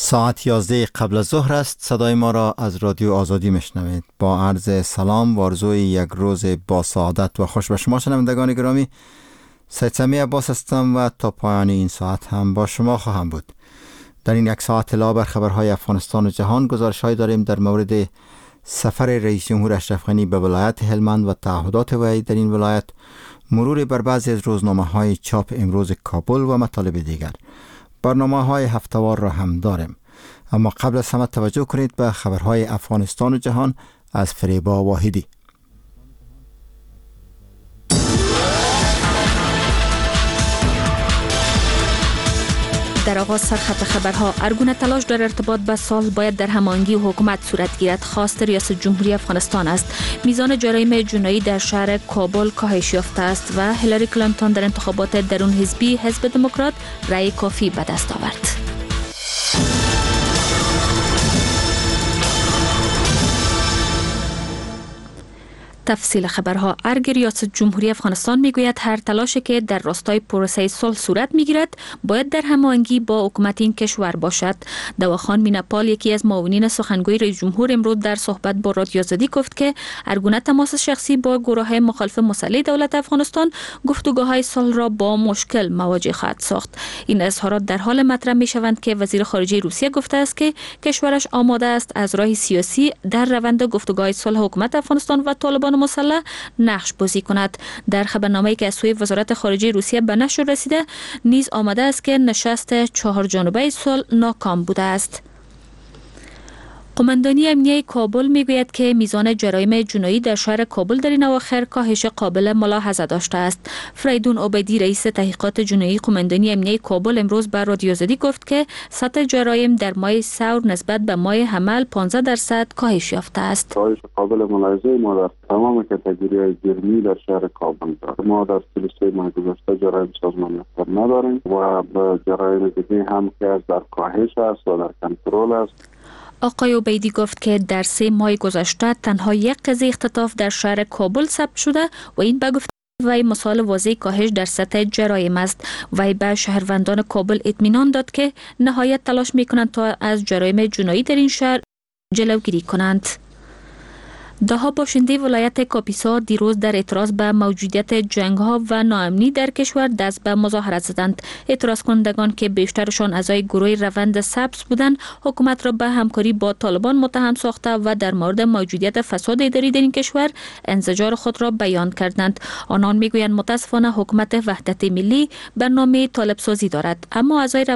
ساعت 11 قبل از ظهر است. صدای ما را از رادیو آزادی میشنوید. با عرض سلام و آرزوی یک روز با سعادت و خوش به شما شنوندگان گرامی. سید سمیع عباس هستم و تا پایان این ساعت هم با شما خواهم بود. در این یک ساعت اطلاع بر خبرهای افغانستان و جهان، گزارش‌هایی داریم در مورد سفر رئیس جمهور اشرف غنی به ولایت هلمند و تعهدات وی در این ولایت، مرور بر بعضی از روزنامه‌های چاپ امروز کابل و مطالب دیگر. برنامه‌های هفته‌وار را هم داریم. اما قبل از همه توجه کنید به خبرهای افغانستان و جهان از فریبا واحدی. در آغاز سرخط خبرها، ارگونه تلاش در ارتباط به سال باید در هماهنگی حکومت صورت گیرد. خواست ریاست جمهوری افغانستان است. میزان جرایم جنایی در شهر کابل کاهش یافته است و هیلاری کلینتون در انتخابات درون حزبی حزب دموکرات رأی کافی به دست آورد. تفصیل خبرها. ارگ ریاست جمهوری افغانستان میگوید هر تلاشی که در راستای پروسه صلح صورت میگیرد باید در هماهنگی با حکومت این کشور باشد. دواخان میناپال، یکی از معاونین سخنگوی رئیس جمهور، امروز در صحبت با رادیو آزادی گفت که ارگونه تماس شخصی با گروه‌های مخالف مسلح دولت افغانستان گفتگوهای صلح را با مشکل مواجه خواهد ساخت. این اظهارات در حال مطرح میشوند که وزیر خارجه روسیه گفته است که کشورش آماده است از راه سیاسی در روند گفتگوهای صلح حکومت افغانستان و طالبان مسلح نقش بازی کند. در خبرنامه‌ای که از سوی وزارت خارجه روسیه به نشر رسیده نیز آمده است که نشست 4 جانبه صلح ناکام بوده است. قماندانی امنیه کابل میگوید که میزان جرایم جنایی در شهر کابل در این اواخر کاهش قابل ملاحظه داشته است. فریدون عبیدی، رئیس تحقیقات جنایی قماندانی امنیه کابل، امروز به رادیو آزادی گفت که سطح جرایم در ماه سور نسبت به ماه حمل 15% کاهش یافته است. کاهش قابل ملاحظه ما در تمام کاتگوری‌های جرمی در شهر کابل داریم. ما در طول 3 ماه گذشته جرایم سازمان نداریم و به جرایم دیگه هم که در کاهش است و در کنترل است. آقای عبیدی گفت که در 3 ماه گذشته تنها یک قضیه اختطاف در شهر کابل ثبت شده و این به گفته وی مثال واضح کاهش در سطح جرایم است. وی به شهروندان کابل اطمینان داد که نهایت تلاش میکنند تا از جرایم جنایی در این شهر جلوگیری کنند. دهها باشنده ولایت کاپیسا دیروز در اعتراض به موجودیت جنگ‌ها و ناامنی در کشور دست به مظاهرت زدند. اعتراض کنندگان که بیشترشان اعضای گروه روند سبز بودند، حکومت را به همکاری با طالبان متهم ساخته و در مورد موجودیت فساد اداری در این کشور انزجار خود را بیان کردند. آنان میگویند متاسفانه حکومت وحدت ملی برنامه طالب سازی دارد، اما اعضای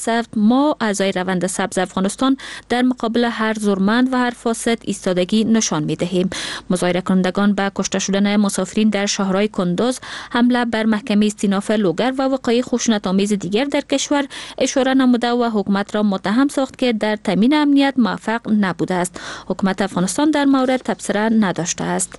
روند سبز افغانستان در مقابل هر زورمند و هر فاسد ایستادگی نشان می‌دهیم. مظاهره کنندگان به کشته شدن مسافرین در شهرهای کندوز، حمله بر محکمه استیناف لوگر و وقایع خشونت‌آمیز دیگر در کشور اشاره نموده و حکومت را متهم ساخت که در تامین امنیت موفق نبوده است. حکومت افغانستان در مورد تبصره نداشته است.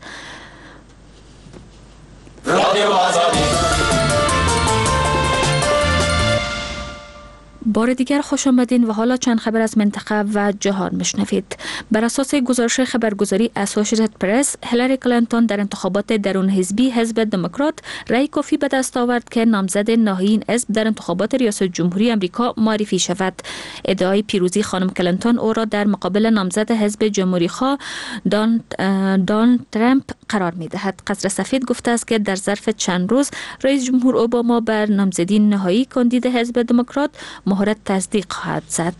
بار دیگر خوش آمدین و حالا چند خبر از منطقه و جهان میشنوید. بر اساس گزارش خبرگزاری اسوسییتد پرس، هیلاری کلینتون در انتخابات درون حزبی حزب دموکرات رأی کافی به دست آورد که نامزد نهایی این حزب در انتخابات ریاست جمهوری آمریکا معرفی شود. ادعای پیروزی خانم کلینتون او را در مقابل نامزد حزب جمهوری‌خواه دونالد ترامپ قرار می‌دهد. قصر سفید گفته است که در ظرف چند روز رئیس جمهور اوباما بر نامزدی نهایی کاندید حزب دموکرات مهر تصدیق خواهد زد.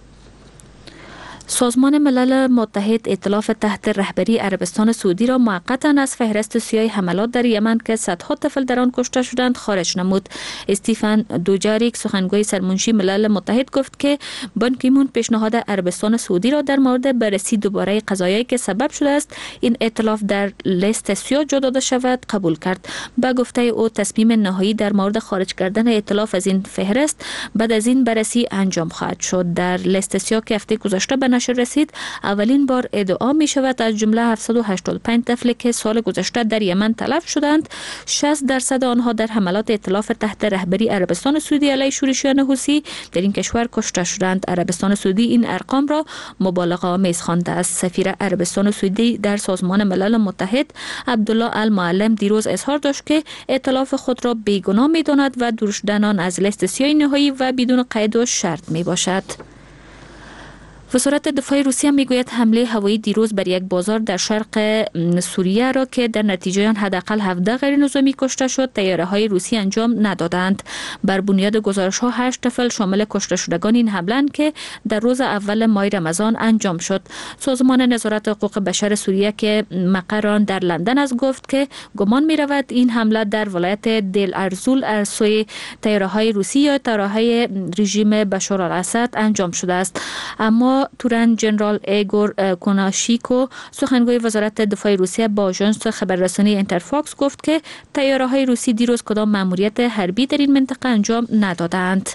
سازمان ملل متحد ائتلاف تحت رهبری عربستان سعودی را موقتا از فهرست سیاه حملات در یمن که صدها طفل در آن کشته شدند خارج نمود. استیفن دوجاریک، سخنگوی سرمنشی ملل متحد، گفت که بان کی مون پیشنهاد عربستان سعودی را در مورد بررسی دوباره قضایایی که سبب شده است این ائتلاف در لیست سیاه جا داده شود قبول کرد. با گفته او تصمیم نهایی در مورد خارج کردن ائتلاف از این فهرست بعد از این بررسی انجام خواهد شد. در لیست سیاه که هفته گذشته به نشر رسید اولین بار ادعا می شود از جمله 785 طفلی که سال گذشته در یمن تلف شدند 60% آنها در حملات ائتلاف تحت رهبری عربستان سعودی علیه شورشیان حوثی در این کشور کشته شدند. عربستان سعودی این ارقام را مبالغه آمیز خوانده است. سفیر عربستان سعودی در سازمان ملل متحد عبدالله المعلم دیروز اظهار داشت که ائتلاف خود را بیگناه می داند و دور شدن آن از لیست سیاه نهایی و بدون قید و شرط می باشد. وزارت دفاع روسیه میگوید حمله هوایی دیروز بر یک بازار در شرق سوریه را که در نتیجه آن حداقل 17 غیر نظامی کشته شد طیاره‌های روسی انجام ندادند. بر بنیاد گزارش‌ها 8 طفل شامل کشته شدگان این حمله که در روز اول ماه رمضان انجام شد. سازمان نظارت حقوق بشر سوریه که مقر آن در لندن است گفت که گمان می‌رود این حمله در ولایت دل ارزول از سوی طیاره‌های روسی یا طیاره‌های رژیم بشار الاسد انجام شده است. اما تورن جنرال ایگور کوناشیکو سخنگوی وزارت دفاع روسیه با آژانس خبررسانی اینترفاکس گفت که طیاره‌های روسی دیروز کدام مأموریت حربی در این منطقه انجام ندادند.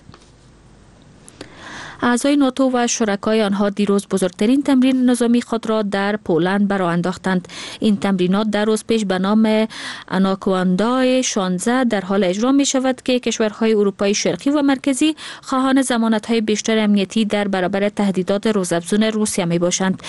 اعضای ناتو و شرکای آنها دیروز بزرگترین تمرین نظامی خود را در پولند برآ انداختند. این تمرینات در روز پیش به نام آناکواندا 16 در حال اجرا می شود که کشورهای اروپای شرقی و مرکزی خواهان ضمانت‌های بیشتر امنیتی در برابر تهدیدات روزافزون روسیه می باشند.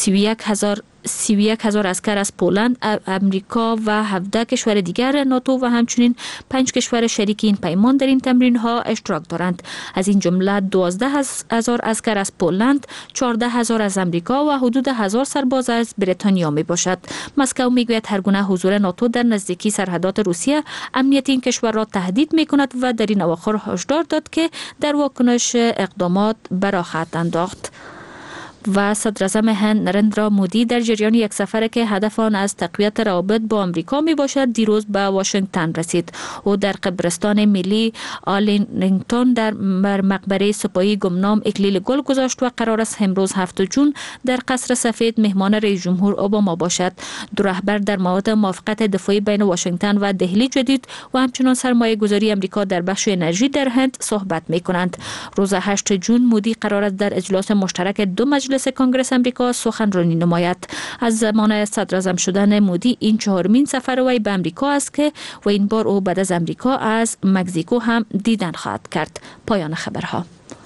31,000 اسکر از پولند، امریکا و 17 کشور دیگر ناتو و همچنین 5 کشور شریک این پیمان در این تمرین ها اشتراک دارند. از این جمله 12,000 اسکر از پولند، 14,000 از امریکا و حدود 1000 سرباز از بریتانیا می باشد. مسکو می گوید هر گونه حضور ناتو در نزدیکی سرحدات روسیه امنیت این کشور را تهدید می کند و در این اواخر هشدار داد که در واکنش اقدامات برآ خواهد انداخت. و صدر اعظم هند نریندرا مودی در جریان یک سفر که هدف آن از تقویت روابط با آمریکا می باشد دیروز به واشنگتن رسید. او در قبرستان ملی آرلینگتون در مقبره سپاهی گمنام اکلیل گل گذاشت و قرار است امروز 7 جون در قصر سفید مهمان رئیس جمهور اوباما باشد. دو رهبر در مورد موافقت دفاعی بین واشنگتن و دهلی جدید و همچنان سرمایه گذاری آمریکا در بخش انرژی در هند صحبت می کنند. روز 8 جون مودی قرار است در اجلاس مشترک دو مجلس کنگره آمریکا سخنرانی نماید. از زمان صدر اعظم شدن مودی این 4مین سفر وی به آمریکا است که و این بار او بعد از آمریکا از مکزیکو هم دیدن خواهد کرد. پایان خبرها.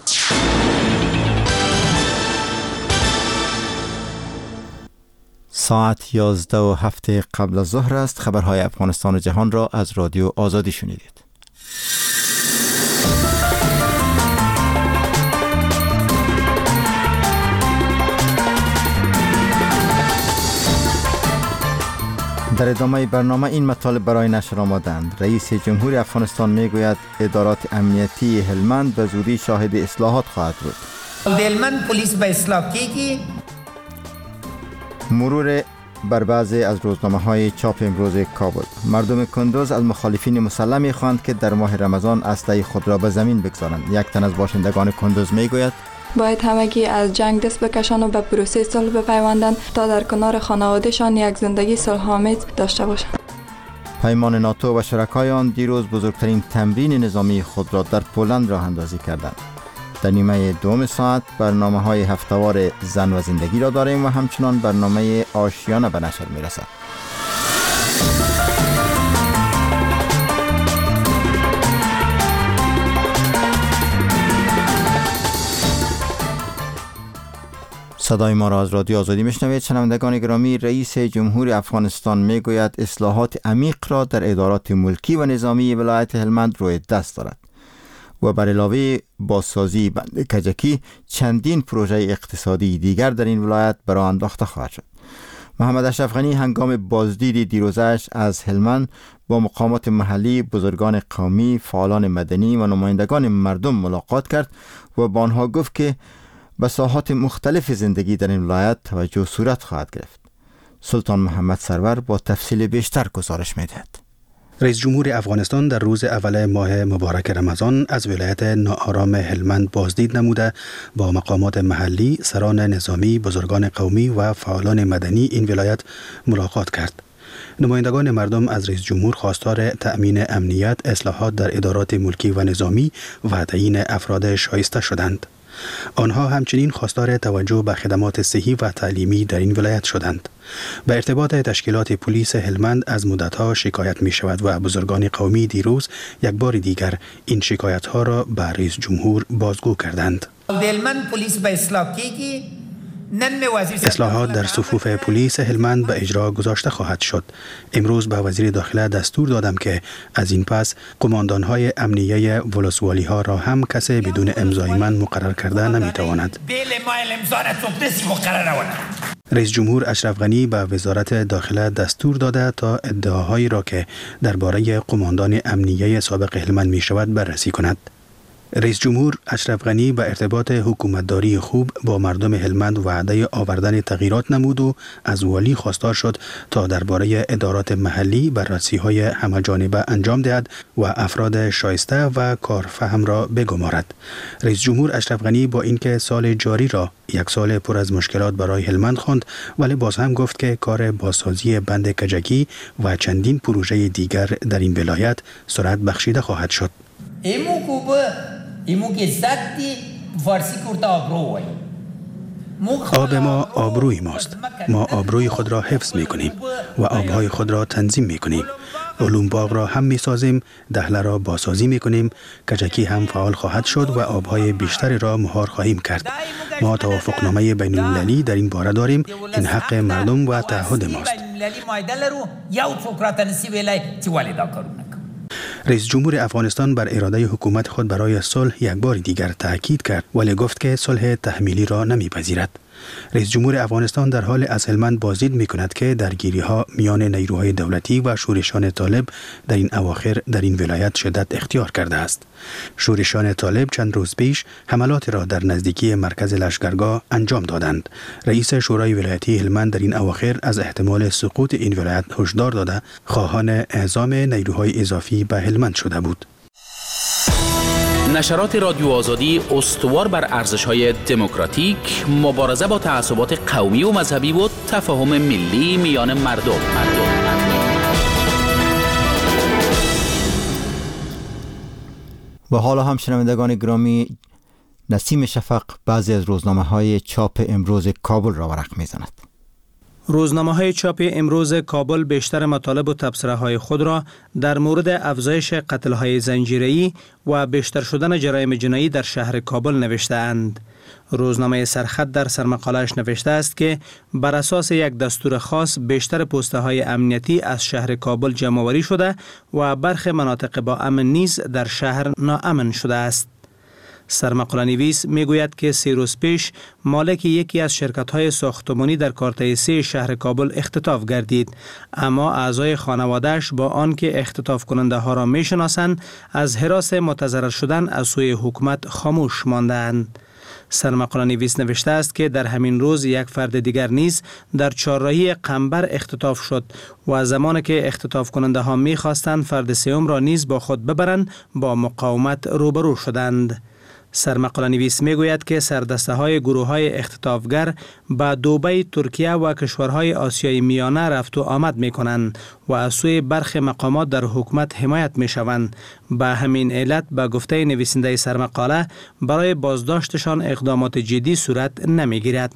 ساعت 11:07 قبل از ظهر است. خبرهای افغانستان و جهان را از رادیو آزادی شنیدید. در ادامه برنامه این مطالب برای نشر آمدند. رئیس جمهور افغانستان میگوید ادارات امنیتی هلمند به زودی شاهد اصلاحات خواهد بود. هلمند پلیس به اصلاح کیږي. مرور بر بعضی از روزنامه‌های چاپ امروز کابل. مردم کندوز از مخالفین مسلح می‌خواهند که در ماه رمضان اسلحه خود را به زمین بگذارند. یک تن از باشندگان کندوز میگوید باید همگی از جنگ دست بکشند و به پروسه صلح بپیوندند تا در کنار خانواده‌شان یک زندگی صلح‌آمیز داشته باشند. پیمان ناتو و شرکای آن دیروز بزرگترین تمرین نظامی خود را در پولند راه اندازی کردند. در نیمه دوم ساعت برنامه‌های هفته‌وار زن و زندگی را داریم و همچنان برنامه آشیانه به نشر می‌رسد. صدای ما را از رادیو آزادی میشنوید. شنوندگان گرامی، رئیس جمهور افغانستان میگوید اصلاحات عمیق را در ادارات ملکی و نظامی ولایت هلمند روی دست دارد و بر علاوه بازسازی بند کجکی چندین پروژه اقتصادی دیگر در این ولایت برآ انداخته خواهد شد. محمد اشرف غنی هنگام بازدید دیروزش از هلمند با مقامات محلی، بزرگان قومی، فعالان مدنی و نمایندگان مردم ملاقات کرد و با آنها گفت که به ساحات مختلف زندگی در این ولایت توجه صورت خواهد گرفت. سلطان محمد سرور با تفصیل بیشتر گزارش می‌دهد. رئیس جمهور افغانستان در روز اول ماه مبارک رمضان از ولایت ناآرام هلمند بازدید نموده با مقامات محلی، سران نظامی، بزرگان قومی و فعالان مدنی این ولایت ملاقات کرد. نمایندگان مردم از رئیس جمهور خواستار تأمین امنیت، اصلاحات در ادارات ملکی و نظامی و تعیین افراد شایسته شدند. آنها همچنین خواستار توجه به خدمات صحی و تعلیمی در این ولایت شدند. به ارتباط تشکیلات پلیس هلمند از مدتها شکایت می شود و بزرگان قومی دیروز یک بار دیگر این شکایت ها را به رئیس جمهور بازگو کردند. هلمند پلیس به اصلاح کیږي اصلاحات در صفوف پلیس هلمند به اجرا گذاشته خواهد شد. امروز به وزیر داخله دستور دادم که از این پس قماندان‌های امنیه ولسوالی ها را هم کسی بدون امضای من مقرر کرده نمیتواند. رئیس جمهور اشرف غنی به وزارت داخله دستور داده تا ادعاهایی را که درباره قماندان امنیه سابق هلمند می شود بررسی کند. رئیس جمهور اشرف غنی به ارتباط حکومتداری خوب با مردم هلمند وعده آوردن تغییرات نمود و از والی خواستار شد تا درباره ادارات محلی بررسی‌های همه‌جانبه انجام دهد و افراد شایسته و کارفهم را بگمارد. رئیس جمهور اشرف غنی با اینکه سال جاری را یک سال پر از مشکلات برای هلمند خواند، ولی باز هم گفت که کار بازسازی بند کجکی و چندین پروژه دیگر در این ولایت سرعت بخشیده خواهد شد. آب ما آبروی ماست. ما آبروی خود را حفظ می کنیم و آبهای خود را تنظیم می کنیم. علوم باغ را هم می سازیم، دهله را بازسازی می کنیم، کجکی هم فعال خواهد شد و آبهای بیشتری را مهار خواهیم کرد. ما توافقنامه بین المللی در این باره داریم. این حق مردم و تعهد ماست. رئیس جمهور افغانستان بر اراده حکومت خود برای صلح یک بار دیگر تاکید کرد، ولی گفت که صلح تحمیلی را نمیپذیرد. رئیس جمهور افغانستان در حال از هلمند بازدید می‌کند که درگیری‌ها میان نیروهای دولتی و شورشان طالب در این اواخر در این ولایت شدت اختیار کرده است. شورشان طالب چند روز پیش حملاتی را در نزدیکی مرکز لشکرگاه انجام دادند. رئیس شورای ولایتی هلمند در این اواخر از احتمال سقوط این ولایت هشدار داده خواهان اعزام نیروهای اضافی به هلمند شده بود. نشرات رادیو آزادی استوار بر ارزش‌های دموکراتیک، مبارزه با تعصبات قومی و مذهبی و تفاهم ملی میان مردم. و حالا هم شنوندگان گرامی، نسیم شفق بعضی از روزنامه‌های چاپ امروز کابل را ورق می‌زند. روزنامه‌های چاپ امروز کابل بیشتر مطالب و تبصره‌های خود را در مورد افزایش قتل‌های زنجیره‌ای و بیشتر شدن جرایم جنایی در شهر کابل نوشته‌اند. روزنامه سرخط در سرمقاله‌اش نوشته است که بر اساس یک دستور خاص بیشتر پست‌های امنیتی از شهر کابل جمع‌آوری شده و برخی مناطق با امن نیز در شهر ناامن شده است. سرمقاله نویس میگوید که 3 روز پیش مالک یکی از شرکت‌های ساختمانی در کارته 3 شهر کابل اختطاف گردید، اما اعضای خانواده‌اش با آنکه اختطاف کننده ها را میشناسند از هراس متضرر شدن از سوی حکومت خاموش ماندند. سرمقاله نویس نوشته است که در همین روز یک فرد دیگر نیز در چهارراهی قنبر اختطاف شد و زمانی که اختطاف کننده ها می‌خواستند فرد سوم را نیز با خود ببرند با مقاومت روبرو شدند. سرمقاله نویس میگوید که سردسته های گروه های اختطافگر به دبی، ترکیه و کشورهای آسیای میانه رفت و آمد می کنند و از سوی برخی مقامات در حکومت حمایت می شوند. به همین علت به گفته نویسنده سرمقاله برای بازداشتشان اقدامات جدی صورت نمی گیرد.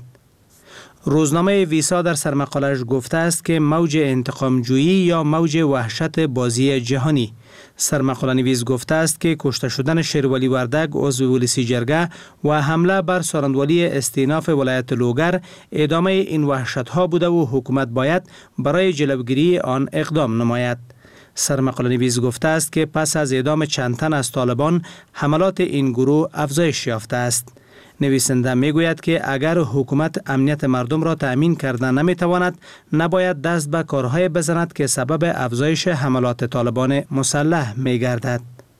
روزنامه ویسا در سرمقاله‌اش گفته است که موج انتقام جویی یا موج وحشت بازی جهانی. سرمقاله نویس گفته است که کشته شدن شیرولی وردگ عضو ولسی جرگه و حمله بر سارندولی استیناف ولایت لوگر ادامه این وحشت ها بوده و حکومت باید برای جلوگیری آن اقدام نماید. سرمقاله نویس گفته است که پس از اعدام چند تن از طالبان حملات این گروه افزایش یافته است. نویسنده میگوید که اگر حکومت امنیت مردم را تأمین کرده نمیتواند، نباید دست به کارهای بزند که سبب افزایش حملات طالبان مسلح میگردد.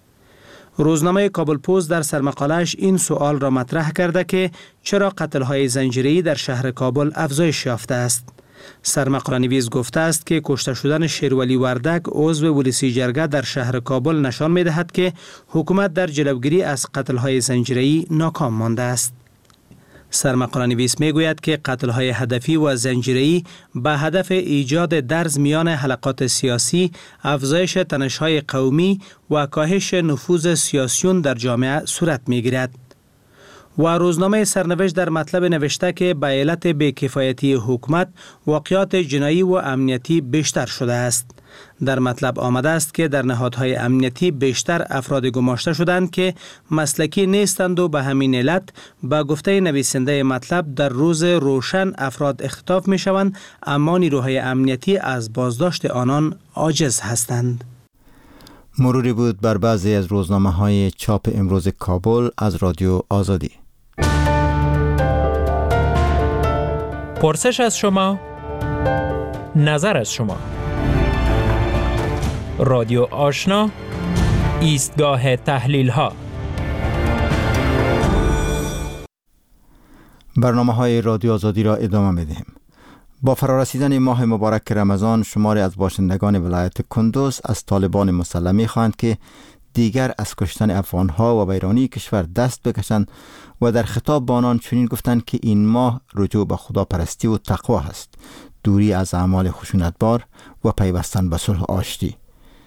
روزنامه کابل پست در سرمقاله‌اش این سوال را مطرح کرده که چرا قتل‌های زنجیره‌ای در شهر کابل افزایش یافته است. سرمقاله نویس گفته است که کشته شدن شیرولی وردگ عضو ولسی جرگه در شهر کابل نشان می‌دهد که حکومت در جلوگیری از قتل‌های زنجیره‌ای ناکام مانده است. سرمقاله نویس میگوید که قتل‌های هدفی و زنجیره‌ای به هدف ایجاد درز میان حلقات سیاسی، افزایش تنش‌های قومی و کاهش نفوذ سیاسیون در جامعه صورت می‌گیرد. و روزنامه سرنوشت در مطلب نوشته که به علت بی‌کفایتی حکومت واقعات جنایی و امنیتی بیشتر شده است. در مطلب آمده است که در نهادهای امنیتی بیشتر افراد گماشته شدند که مسلکی نیستند و به همین علت به گفته نویسنده مطلب در روز روشن افراد اختطاف می شوند، اما نیروهای امنیتی از بازداشت آنان عاجز هستند. مروری بود بر بعضی از روزنامه‌های چاپ امروز کابل از رادیو آزادی. پرسش از شما، نظر از شما. رادیو آشنا، ایستگاه تحلیل ها. برنامه‌های رادیو آزادی را ادامه می‌دهیم. با فرارسیدن ماه مبارک رمضان، شماری از باشندگان ولایت کندوز از طالبان مسلح می‌خواهند که دیگر از کشتن افغان‌ها و ویرانی کشور دست بکشند و در خطاب با آنان چنین گفتند که این ماه رجوع به خداپرستی و تقوا است، دوری از اعمال خشونتبار و پیوستن به صلح و آشتی.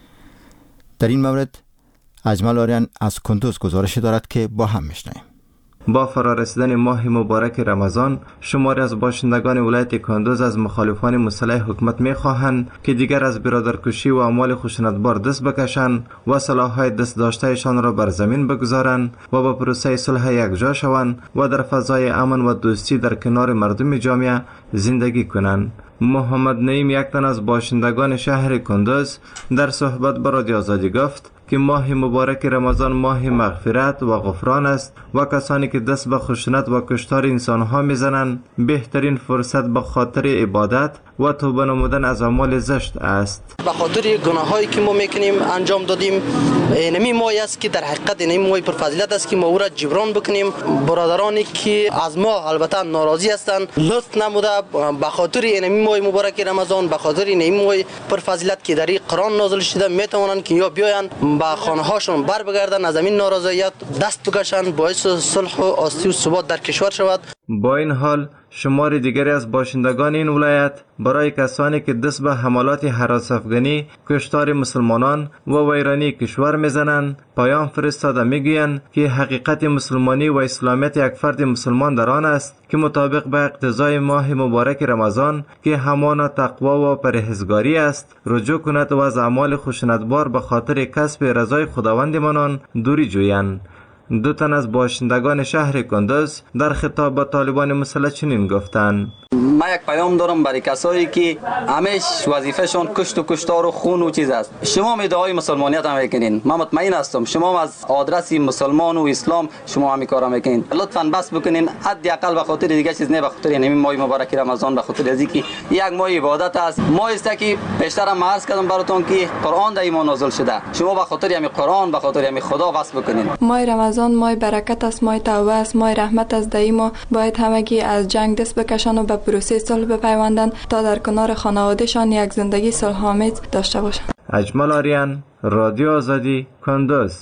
در این مورد اجمل آریان از کندوز گزارش دارد که با هم میشنویم. با فرارسیدن ماه مبارک رمضان، شماری از باشندگان ولایت کندوز از مخالفان مسلح حکومت می‌خواهند که دیگر از برادرکشی و اعمال خشونتبار دست بکشند و سلاح‌های دست داشتهشان را بر زمین بگذارند و با پروسه صلح یکجا شوند و در فضای امن و دوستی در کنار مردم جامعه زندگی کنند. محمد نعیم، یک تن از باشندگان شهر کندوز، در صحبت با رادیو آزادی گفت که ماه مبارک رمضان ماه مغفرت و غفران است و کسانی که دست به خشونت و کشتار انسانها میزنند بهترین فرصت به خاطر عبادت و توبه نمودن از اعمال زشت است. به خاطر گناهایی که ما میکنیم انجام دادیم، اینمی ماه است که در حقیقت اینمی ماه پر فضیلت است که ما او را جبران بکنیم. برادرانی که از ما البته ناراضی هستند لطف نموده به خاطر اینمی ماه مبارک رمضان، به خاطر اینمی ماه پر فضیلت که در قرآن نازل شده، میتوانند که یا بیاین به خانه هاشون بر بگردن، از این نارضایت دست بکشند، باعث صلح و آستی و ثبات در کشور شود. با این حال شمار دیگری از باشندگان این ولایت برای کسانی که دست به حملات هراس افغانی، کشتار مسلمانان و ویرانی کشور میزنند پیام فرستاده، میگویند که حقیقت مسلمانی و اسلامیت یک فرد مسلمان در آن است که مطابق به اقتضای ماه مبارک رمضان که همان تقوا و پرهیزگاری است رجوع کند و از اعمال خشونتبار به خاطر کسب رضای خداوندمان دوری جویند. دو تن از باشندگان شهر کندوز در خطاب با طالبان مسلح چنین گفتند: ما یک پیام دارم برای کسایی که همیش وظیفهشون کشت و کشتار و خون و چیز است. شما هم ادعای مسلمانیت هم میکنین، من مطمئن هستم شما هم از آدرس مسلمان و اسلام شما هم کارا میکنین. لطفاً بس بکنین، حداقل به خاطر دیگه چیز نه، به خاطر این ماه مبارک رمضان، به خاطر از اینکه یک ماه عبادت است. ما است که بیشتر هم عرض کردم براتون که قرآن در ایمان نازل شده، شما به خاطر همین قرآن، به خاطر همین خدا بس بکنین. ماه رمضان ماه برکت است، ماه توبه است، ماه رحمت است. در ما باید همگی از جنگ دست بکشن و به پروسه صلح بپیوندند تا در کنار خانوادهشان یک زندگی صلح‌آمیز داشته باشند. اجمل آریان، رادیو آزادی، کندوز.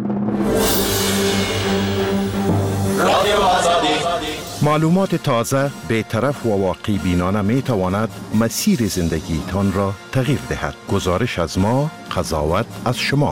رادیو آزادی. معلومات تازه، بی‌طرف و واقعی بینانه می تواند مسیر زندگی تان را تغییر دهد. گزارش از ما، قضاوت از شما.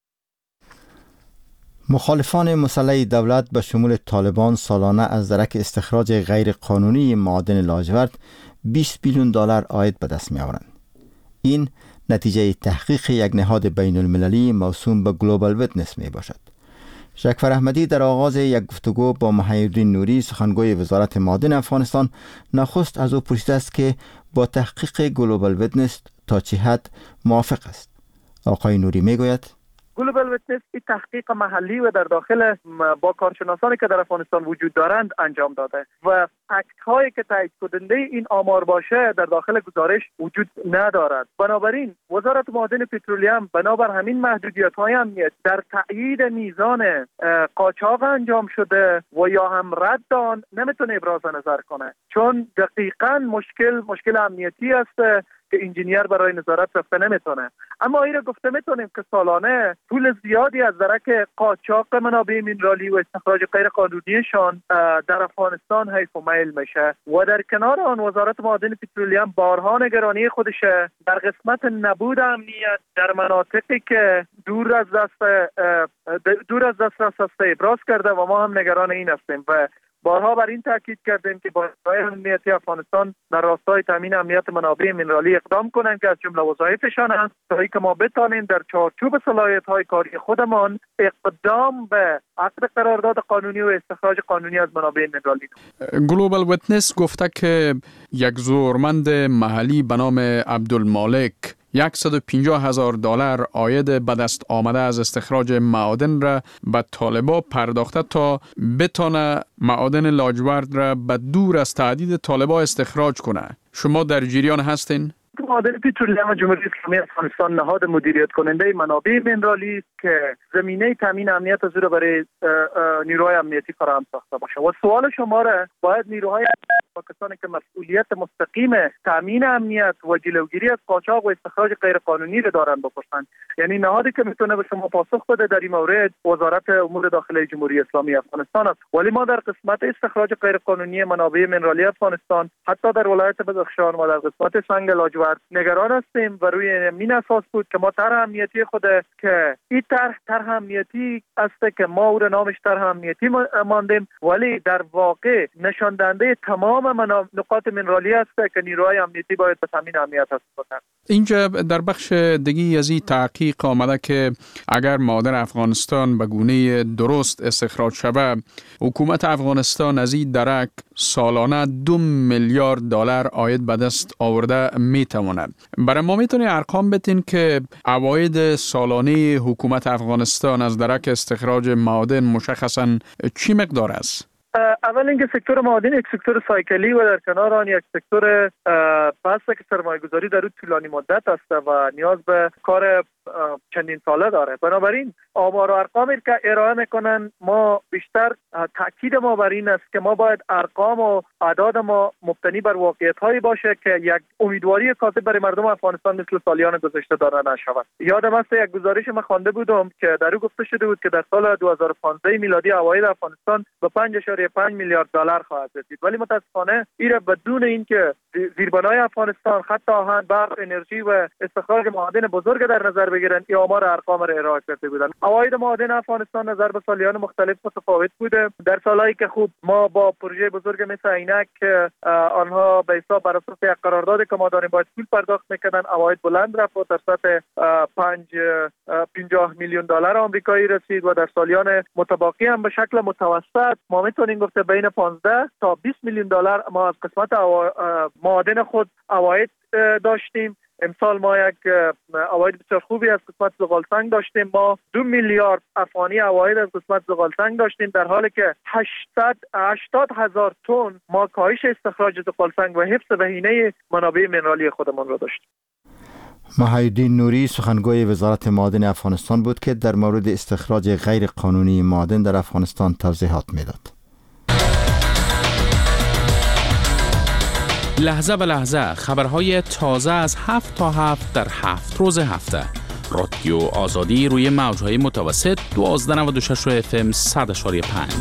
مخالفان مسلح دولت به شمول طالبان سالانه از درک استخراج غیر قانونی معادن لاجورد 20 بیلیون دلار عاید به دست می آورند. این نتیجه تحقیق یک نهاد بین المللی موسوم به گلوبال ویتنس می باشد. شکفر احمدی در آغاز یک گفتگو با محی‌الدین نوری، سخنگوی وزارت معادن افغانستان، نخست از او پرسیده است که با تحقیق گلوبال ویتنس تا چه حد موافق است. آقای نوری می گوید: گلوبال ویتنس تحقیق محلی و در داخل با کارشناسانی که در افغانستان وجود دارند انجام داده و فکت هایی که تایید کننده این آمار باشه در داخل گزارش وجود ندارد. بنابراین وزارت معادن پترولیوم بنابر همین محدودیت های امنیت در تأیید میزان قاچاق انجام شده و یا هم رد آن نمیتونه ابراز نظر کنه، چون دقیقاً مشکل امنیتی است که انجینیر برای نظارت رفته نمیتونه. اما این را گفته میتونیم که سالانه پول زیادی از درک قاچاق منابع مینرالی و استخراج غیر قانونیشان در افغانستان حیف و مایل میشه و در کنار آن وزارت معادن پترولیم بارها نگرانی خودش در قسمت نبود امنیت در مناطقی که دور از دسترس است ابراز کرده و ما هم نگران این هستیم و بارها بر این تاکید کردیم که با امنیتی افغانستان در راستای تامین امنیت منابع منرالی اقدام کنند که از جمله وظایفشان است تا اینکه ما بتوانیم در چارچوب صلاحیت‌های کاری خودمان اقدام به عقد قرارداد قانونی و استخراج قانونی از منابع منرالی کنیم. گلوبال ویتنس گفته که یک زورمند محلی به نام عبدالمالک $150,000 عاید به دست آمده از استخراج معادن را به طالبا پرداخته تا بتانه معادن لاجورد را به دور از تهدید طالبا استخراج کنه. شما در جریان هستین؟ معادن پترولیم جمهوری اسلامی افغانستان نهاد مدیریت کننده منابع منرالی است که زمینه تامین امنیت از او برای نیروهای امنیتی فراهم ساخته باشه و سوال شما را باید نیروهای و کسانی که مسئولیت مستقیم تامین امنیت و جلوگیری از قاچاق و استخراج غیرقانونی را دارند بپرسند. یعنی نهادی که میتونه به شما پاسخ بده در این مورد وزارت امور داخلی جمهوری اسلامی افغانستان است. ولی ما در قسمت استخراج غیرقانونی منابع منرالی افغانستان حتی در ولایت بدخشان و در قسمت سنگ لاجورد نگران هستیم و روی این اساس بود که ما طرح امنیتی خود که این طرح امنیتی است که ما او را نامش طرح امنیتی ماندیم ولی در واقع نشان دهنده تمام نقاط منرالی است که نیروهای امنیتی باید به تامین امنیت حاصل کنند. اینجا در بخش دیگه از این تحقیق آمده که اگر معادن افغانستان به گونه درست استخراج شود حکومت افغانستان از این درک سالانه $2 میلیارد عاید به دست آورده میتواند. برای ما میتونی ارقام بتین که عواید سالانه حکومت افغانستان از درک استخراج معادن مشخصاً چی مقدار است؟ اول اینکه سکتور معادن یک سکتور سایکلی و در کنار آن یک سکتور پسته که سرمایه‌گذاری در اون طولانی مدت است و نیاز به کار چندین ساله داره. بنابراین آمار و ارقامی که ارائه میکنن ما بیشتر تاکید ما بر این است که ما باید ارقام و اعداد ما مبتنی بر واقعیت‌هایی باشه که یک امیدواری کاذب برای مردم افغانستان مثل سالیان گذشته داره نشود. یادم است یک گزارش ما خوانده بودم که در او گفته شده بود که در سال 2015 میلادی عواید افغانستان به $5.5 میلیارد خواهد رسید ولی متاسفانه این بدون اینکه زیربنای افغانستان خط آهن، برق، انرژی و استخراج معادن بزرگ در نظر بگیرن این آمار ارقام را ارائه کرده بودن. عواید معادن افغانستان نظر به سالیان مختلف متفاوت بوده. در سالهایی که خوب ما با پروژه بزرگ مثل عینک آنها به حساب بر اساس یک قراردادی که ما داریم باید پول پرداخت میکردن عواید بلند رفت و در سطح $50 میلیون آمریکایی رسید و در سالیان متباقی هم به شکل متوسط ما میتونیم گفت بین 15 تا $20 میلیون ما از قسمت معادن خود عواید داشتیم. امسال ما یک عواید بسیار خوبی از قسمت زغالسنگ داشتیم. ما 2 میلیارد افغانی عواید از قسمت زغالسنگ داشتیم در حالی که 80,000 تن ما کاهش استخراج زغالسنگ و حفظ بهینه منابع منرالی خودمان را داشتیم. محی‌الدین نوری سخنگوی وزارت معادن افغانستان بود که در مورد استخراج غیر قانونی معادن در افغانستان توضیحات میداد. لحظه به لحظه خبرهای تازه از 7 تا 7 در 7 روز هفته. رادیو آزادی روی موج‌های متوسط 1296 FM 100.5.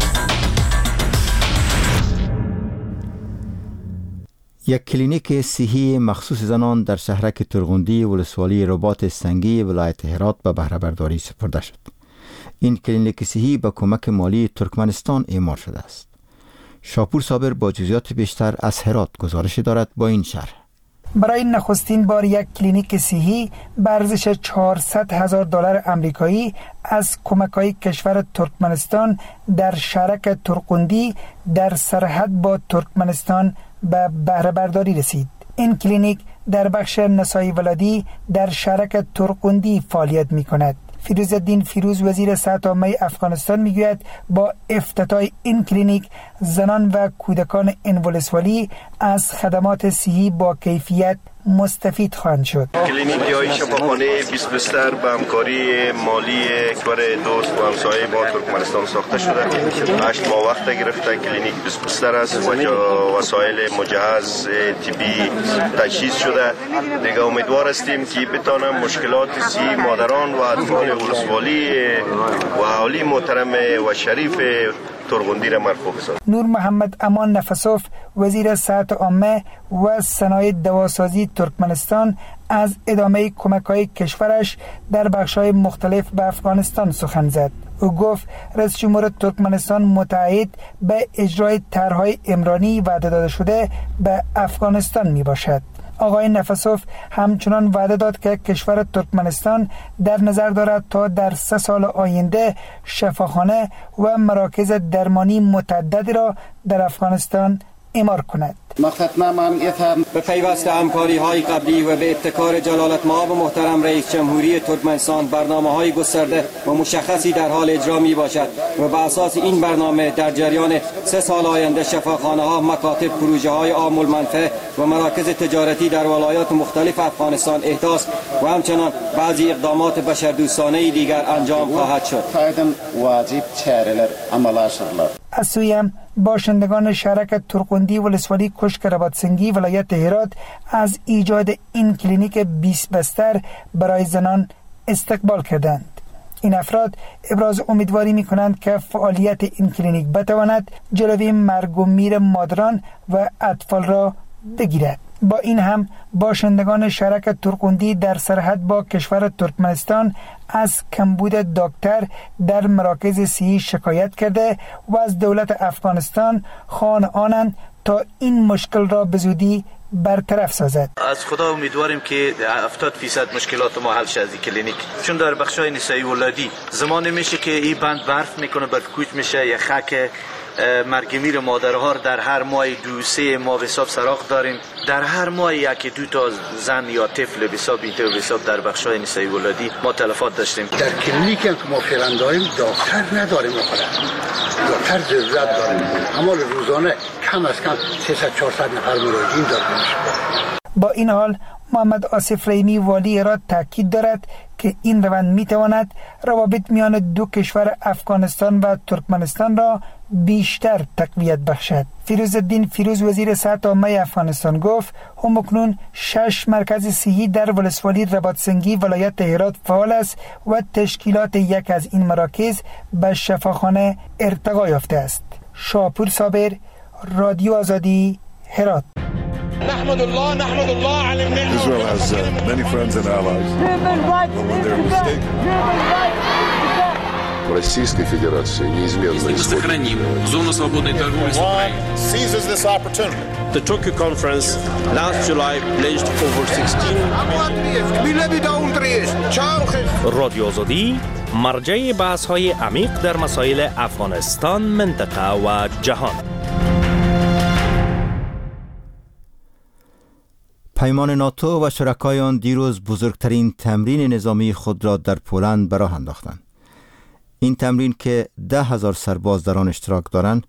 یک کلینیک صحی مخصوص زنان در شهرک ترغندی ولسوالی رباط سنگی ولایت هرات به بهره برداری سپرده شد. این کلینیک صحی با کمک مالی ترکمنستان اعمار شده است. شاپور صابر با جزئیات بیشتر از هرات گزارش دارد با این شرح. برای نخستین بار یک کلینیک صحی به ارزش $400,000 آمریکایی از کمک‌های کشور ترکمنستان در شهرک ترغندی در سرحد با ترکمنستان به بهره برداری رسید. این کلینیک در بخش نسای ولادی در شهرک ترغندی فعالیت می‌کند. فیروزالدین فیروز وزیر صحت عامه افغانستان میگوید با افتتاح این کلینیک زنان و کودکان این ولسوالی از خدمات صحی با کیفیت مستفید خواهند شد. کلینیک های شفاخانه 20 بستر به همکاری مالی کشور دوست و همسایه با ترکمنستان ساخته شده. 8 ماه وقت گرفته. کلینیک 20 بستر است و وسایل مجهز طبی تجهیز شده. دیگه امیدوار هستیم که بتانم مشکلات صحی مادران و اطفال ولسوالی و اهالی محترم و شریف ترغندی را مرفوع بسازد. نور محمد امان نفسوف وزیر صحت عامه و صنایع دواسازی ترکمنستان از ادامه کمک‌های کشورش در بخش‌های مختلف به افغانستان سخن زد. او گفت رئیس جمهور ترکمنستان متعهد به اجرای طرح‌های عمرانی وعده داده شده به افغانستان میباشد. آقای نفسوف همچنان وعده داد که کشور ترکمنستان در نظر دارد تا در 3 سال آینده شفاخانه و مراکز درمانی متعددی را در افغانستان اعمار کند. مختتما ممنوعیت به پیوست همکاری های قبلی و به ابتکار جلالت مآب محترم رئیس جمهوری ترکمنستان برنامه های گسترده و مشخصی در حال اجرا می باشد و به اساس این برنامه در جریان 3 سال آینده شفاخانه ها، مکاتب، پروژه های عام المنفعه و مراکز تجارتی در ولایات مختلف افغانستان احداث و همچنان بعضی اقدامات بشردوستانه دیگر انجام خواهد شد. واجب چاره‌lar amallaştırılır. از سویم باشندگان شهرک ترکندی ولسوالی کشک رباطسنگی ولایت هرات از ایجاد این کلینیک 20 بستر برای زنان استقبال کردند. این افراد ابراز امیدواری می کنند که فعالیت این کلینیک بتواند جلوی مرگ و میر مادران و اطفال را بگیرد. با این هم باشندگان شهرک ترکندی در سرحد با کشور ترکمنستان از کمبود دکتر در مراکز صحی شکایت کرده و از دولت افغانستان خواهان تا این مشکل را به زودی برطرف سازد. از خدا امیدواریم که 70% مشکلات ما حل شه از این کلینیک، چون در بخشای نسایی ولادی زمان میشه که این بند برف میکنه، برفکوچ میشه، یا خاک مرگمیر مادرها در هر ماه 2-3 ماه حساب سراغ داریم. در هر ماه 1-2 تا زن یا طفل حساب اینطور حساب در بخشای نسایی ولادی ما تلفات داشتیم. در کلینیک که ما فعلا داریم دکتر نداریم، دکتر ضرورت داریم، اما روزانه کم از کم 300-400 نفر مراجعین داریم. با این حال محمد آصف رحیمی والی هرات تاکید دارد که این روند میتواند روابط میان دو کشور افغانستان و ترکمنستان را بیشتر تقویت بخشد. فیروزالدین فیروز وزیر صحت عامه افغانستان گفت همکنون 6 مرکز صحی در ولسوالی رباطسنگی ولایت هرات فعال است و تشکیلات یک از این مراکز به شفاخانه ارتقا یافته است. شاپور صابر، رادیو آزادی، هرات. نحمد الله على النعمة. Israel has many friends and allies. But when they're mistaken. Российской Федерации неизменно сохраним зону свободной торговли с Украиной. Seizes this opportunity. The Tokyo conference last July pledged over 16. رادیو آزادی مرجع بحث‌های عمیق در مسائل افغانستان، منطقه و جهان. پیمان ناتو و شرکای آن دیروز بزرگترین تمرین نظامی خود را در پولند به راه انداختند. این تمرین که 10,000 سرباز در آن اشتراک دارند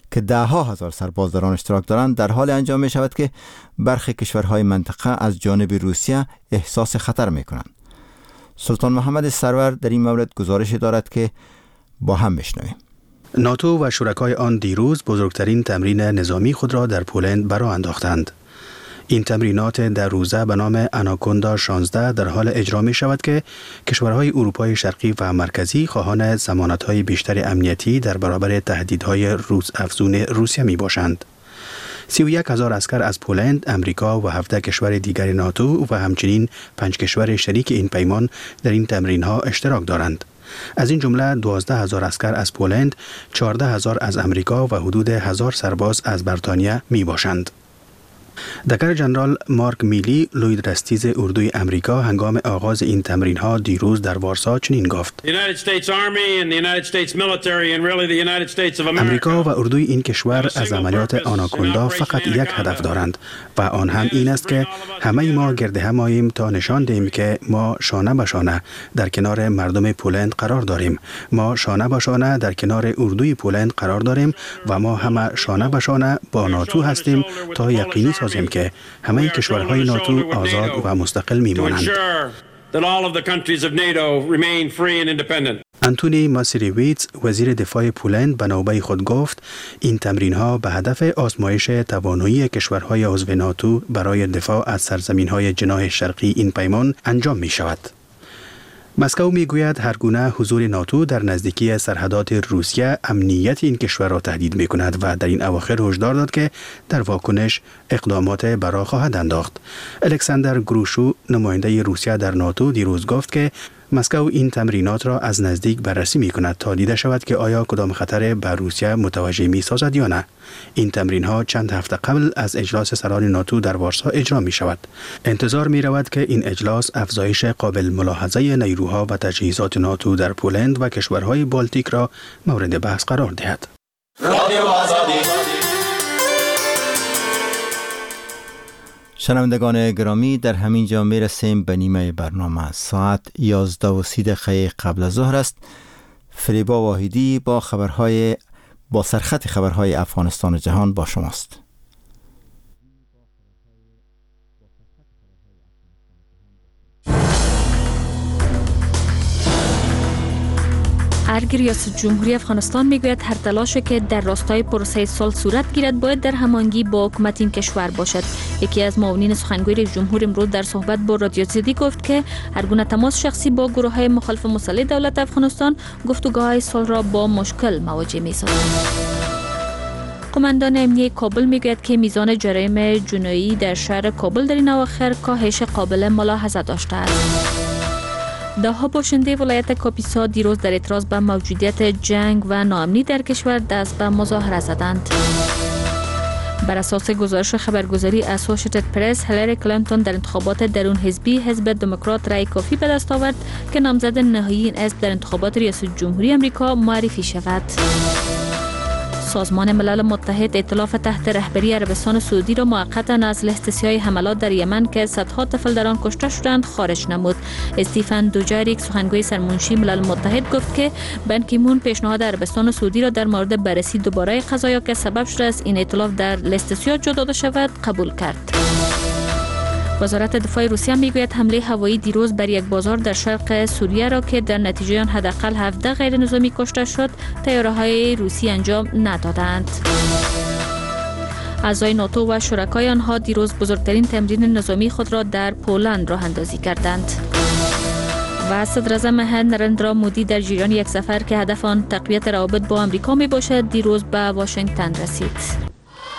در حال انجام می شود که برخی کشورهای منطقه از جانب روسیه احساس خطر می کنند. سلطان محمد سرور در این مورد گزارش دارد که با هم بشنویم. ناتو و شرکای آن دیروز بزرگترین تمرین نظامی خود را در پولند به راه انداختند. این تمرینات در روزه به نام آناکوندا 16 در حال اجرا می شود که کشورهای اروپای شرقی و مرکزی خواهان ضمانت‌های بیشتر امنیتی در برابر تهدیدهای روس افزون روسیه می باشند. 31,000 عسکر از پولند، امریکا و 17 کشور دیگر ناتو و همچنین 5 کشور شریک این پیمان در این تمرین‌ها اشتراک دارند. از این جمله 12,000 عسکر از پولند، 14,000 از امریکا و حدود 1,000 سرباز از بریتانیا می باشند. دکتر جنرال مارک میلی، لویدرستیز اردوی امریکا، هنگام آغاز این تمرین‌ها دیروز در وارسا چنین گفت: امریکا و اردوی این کشور از عملیات آناکوندا فقط یک هدف دارند و آن هم این است که همه ما گرد هم آییم تا نشان دهیم که ما شانه به شانه در کنار مردم پولند قرار داریم. ما شانه به شانه در کنار اردوی پولند قرار داریم و ما همه شانه به شانه با ناتو هستیم تا یقینی که همه کشورهای ناتو آزاد و مستقل میمانند. آنتونی ماسیریویتس، وزیر دفاع پولند، به نوبه خود گفت این تمرین‌ها به هدف آزمایش توانایی کشورهای عضو ناتو برای دفاع از سرزمین‌های جناح شرقی این پیمان انجام می شود. مسکو میگوید هرگونه حضور ناتو در نزدیکی سرحدات روسیه امنیت این کشور را تهدید میکند و در این اواخر هشدار داد که در واکنش اقدامات برآ خواهد انداخت. الکساندر گروشو نماینده روسیه در ناتو دیروز گفت که مسکو این تمرینات را از نزدیک بررسی می کند تا دیده شود که آیا کدام خطر بر روسیه متوجه می سازد یا نه. این تمرین ها چند هفته قبل از اجلاس سران ناتو در وارسا اجرا می شود. انتظار می رود که این اجلاس افزایش قابل ملاحظه نیروها و تجهیزات ناتو در پولند و کشورهای بالتیک را مورد بحث قرار دهد. شنوندگان گرامی، در همین جا می رسیم به نیمه برنامه. ساعت 11:30 قبل از ظهر است. فریبا واحدی با سرخط خبرهای افغانستان و جهان با شماست. ارگ ریاست جمهوری افغانستان میگوید هر تلاشی که در راستای پروسه صلح صورت گیرد باید در هماهنگی با حکومت این کشور باشد. یکی از معاونین سخنگوی رئیس جمهور امروز در صحبت با رادیو آزادی گفت که هر گونه تماس شخصی با گروه‌های مخالف مسلح دولت افغانستان گفتگوهای صلح را با مشکل مواجه می‌سازد. قماندان امنیه کابل میگوید که میزان جرایم جنایی در شهر کابل در این اواخر کاهش قابل ملاحظه داشته است. ده‌ها باشنده ولایت کاپیسا دیروز در اعتراض به موجودیت جنگ و ناامنی در کشور دست به مظاهره زدند. بر اساس گزارش خبرگزاری اسوسییتد پرس، هیلاری کلینتون در انتخابات درون حزبی حزب دموکرات رای کافی به دست آورد که نامزد نهایی این حزب در انتخابات ریاست جمهوری آمریکا معرفی شود. سازمان ملل متحد ائتلاف تحت رهبری عربستان سعودی را موقتا از لیست سیاه حملات در یمن که صدها طفل در آن کشته شدند خارج نمود. استیفن دوجاریک سخنگوی سرمنشی ملل متحد گفت که بان کی مون پیشنهاد عربستان سعودی را در مورد بررسی دوباره قضایا که سبب شده است این ائتلاف در لیست سیاه جا داده شود قبول کرد. وزارت دفاع روسیه میگوید حمله هوایی دیروز بر یک بازار در شرق سوریه را که در نتیجه آن حداقل 17 غیر نظامی کشته شد طیاره‌های روسی انجام ندادند. اعضای ناتو و شرکای آنها دیروز بزرگترین تمرین نظامی خود را در پولند راه اندازی کردند. و صدر اعظم هند نریندرا مودی در جریان یک سفر که هدف آن تقویت روابط با آمریکا می باشد دیروز به واشنگتن رسید.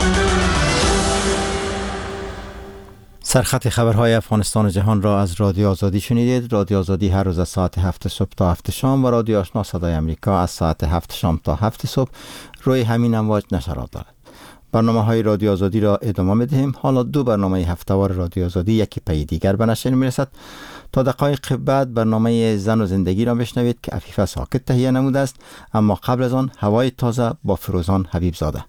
سرخط خبرهای افغانستان و جهان را از رادیو آزادی شنیدید. رادیو آزادی هر روز از ساعت 7 صبح تا 7 شام و رادیو آشنا صدای امریکا از ساعت 7 شام تا 7 صبح روی همین امواج نشرات دارد. برنامه های رادیو آزادی را ادامه می‌دهیم. حالا دو برنامه هفته‌وار رادیو آزادی یکی پی دیگر به نشر می‌رسد. تا دقایق بعد برنامه زن و زندگی را بشنوید که عفیفه ساکت تهیه نموده است، اما قبل از آن هوای تازه با فروزان حبیب زاده.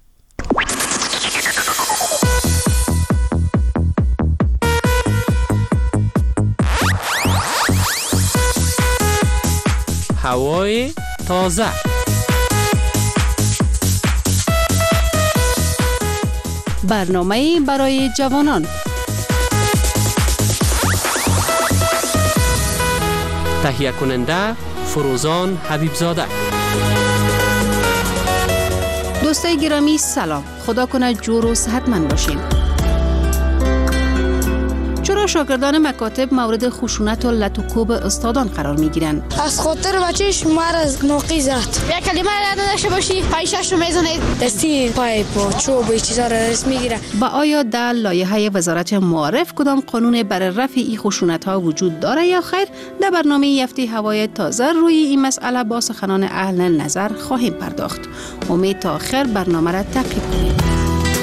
هوای تازه. برنامه برای جوانان. تهیه کننده فروزان حبیبزاده. دوستای گرامی سلام. خدا کنه جور و صحتمند باشین. چرا شاگردان مکاتب مورد خشونت و لط و کوب استادان قرار میگیرند؟ از خاطر بچهش مرض ناقی زد. یک کلمه یاد داشته باشی پایشش رو میزنید دستی پایپ و چوب چیزا رو رس میگیره. با آیا در لایحه وزارت معارف کدام قانون برای رفع این خشونت ها وجود داره یا خیر؟ در برنامه یفتی هوای تازه روی این مسئله با سخنان اهل نظر خواهیم پرداخت. امید تا آخر برنامه را تعقیب کنید.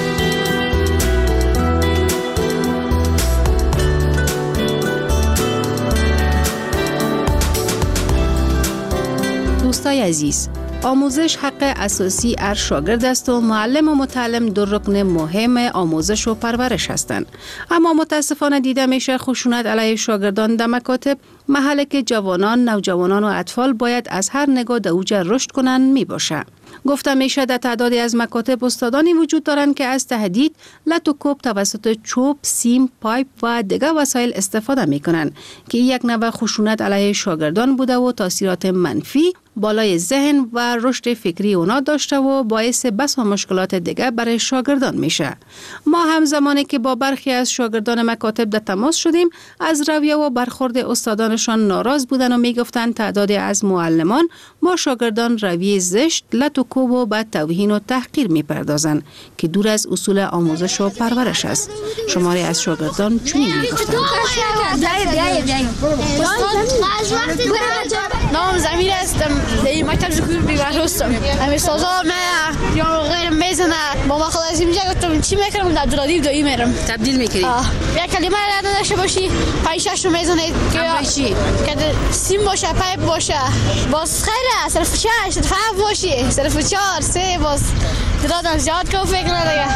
دوستای عزیز، آموزش حق اساسی هر شاگرد است و معلم و متعلم دو رکن مهم آموزش و پرورش هستند. اما متاسفانه دیده میشه خشونت علیه شاگردان در مکاتب محلی که جوانان، نوجوانان و اطفال باید از هر نگاه در اوج رشد کنند می باشه. گفته میشه در تعدادی از مکاتب استادانی وجود دارند که از تهدید، لط و کوب توسط چوب، سیم، پایپ و دیگر وسایل استفاده میکنند که یک نوع خشونت علیه شاگردان بوده و تاثیرات منفی بالای ذهن و رشد فکری اونا داشته و باعث بسا مشکلات دیگه برای شاگردان میشه. ما هم زمانی که با برخی از شاگردان مکاتب در تماس شدیم از رویه و برخورد استادانشان ناراض بودن و میگفتن تعدادی از معلمان با شاگردان رویه زشت، لط و کوب و به توهین و تحقیر میپردازند که دور از اصول آموزش و پرورش است. شماری از شاگردان چنین میگفتند: نام زمین هستم، در مکتب زکور بی‌بهرستم. همه سازا من یا غیر میزنه با ما خلاصی میشه گفتم چی میکنم در عبدالعظیم دایی میرم تبدیل میکنی. یک کلمه را نداشته باشی 5-6 رو میزنه که چی که سیم باشه، پایپ باشه، باز خیره صرف 6 صرف 7 باشی، صرف 4 3 باز دادن زیاد که فکر نداره.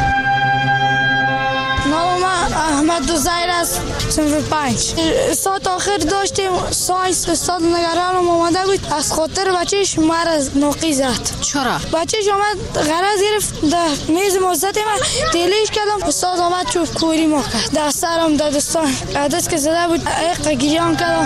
نام من احمد دوزایر است، صنف 5. ساعت آخر داشتیم ساینس، استاد نگرانم آمده بود از خاطر بچهش مرض ناقی زد. چرا؟ بچهش آمد غرض گرفت در میز موزت من تیلیش کردم، استاد آمد چوب کوری ما کرد در سرم در دستان عدس که زده بود ایقا گریان کردم.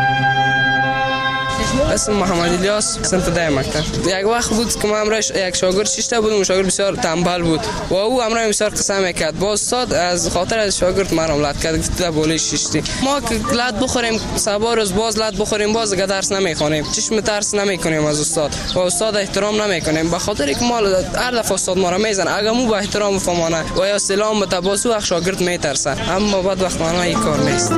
اسم محمد الیاس، صنف 10 مکتب. یک وقت بود که ما امروز یک شاگرد شیشته بود، شاگرد بسیار تنبل بود و او امروز بسیار قسم میکرد. با استاد از خاطر از شاگرد مرا لط کرد گفت بالای شیشتی. ما که لط بخوریم صبح روز باز لط بخوریم باز دیگه درس نمیخونیم، چشم ترس نمیکنیم از استاد و استاد احترام نمیکنیم. به خاطر که ما هر دفعه استاد ما را میزنه اگر مو با احترام بفهمانه و یا سلام به تباسو وقت شاگرد میترسه، اما بعد وقت ما این کار نیست.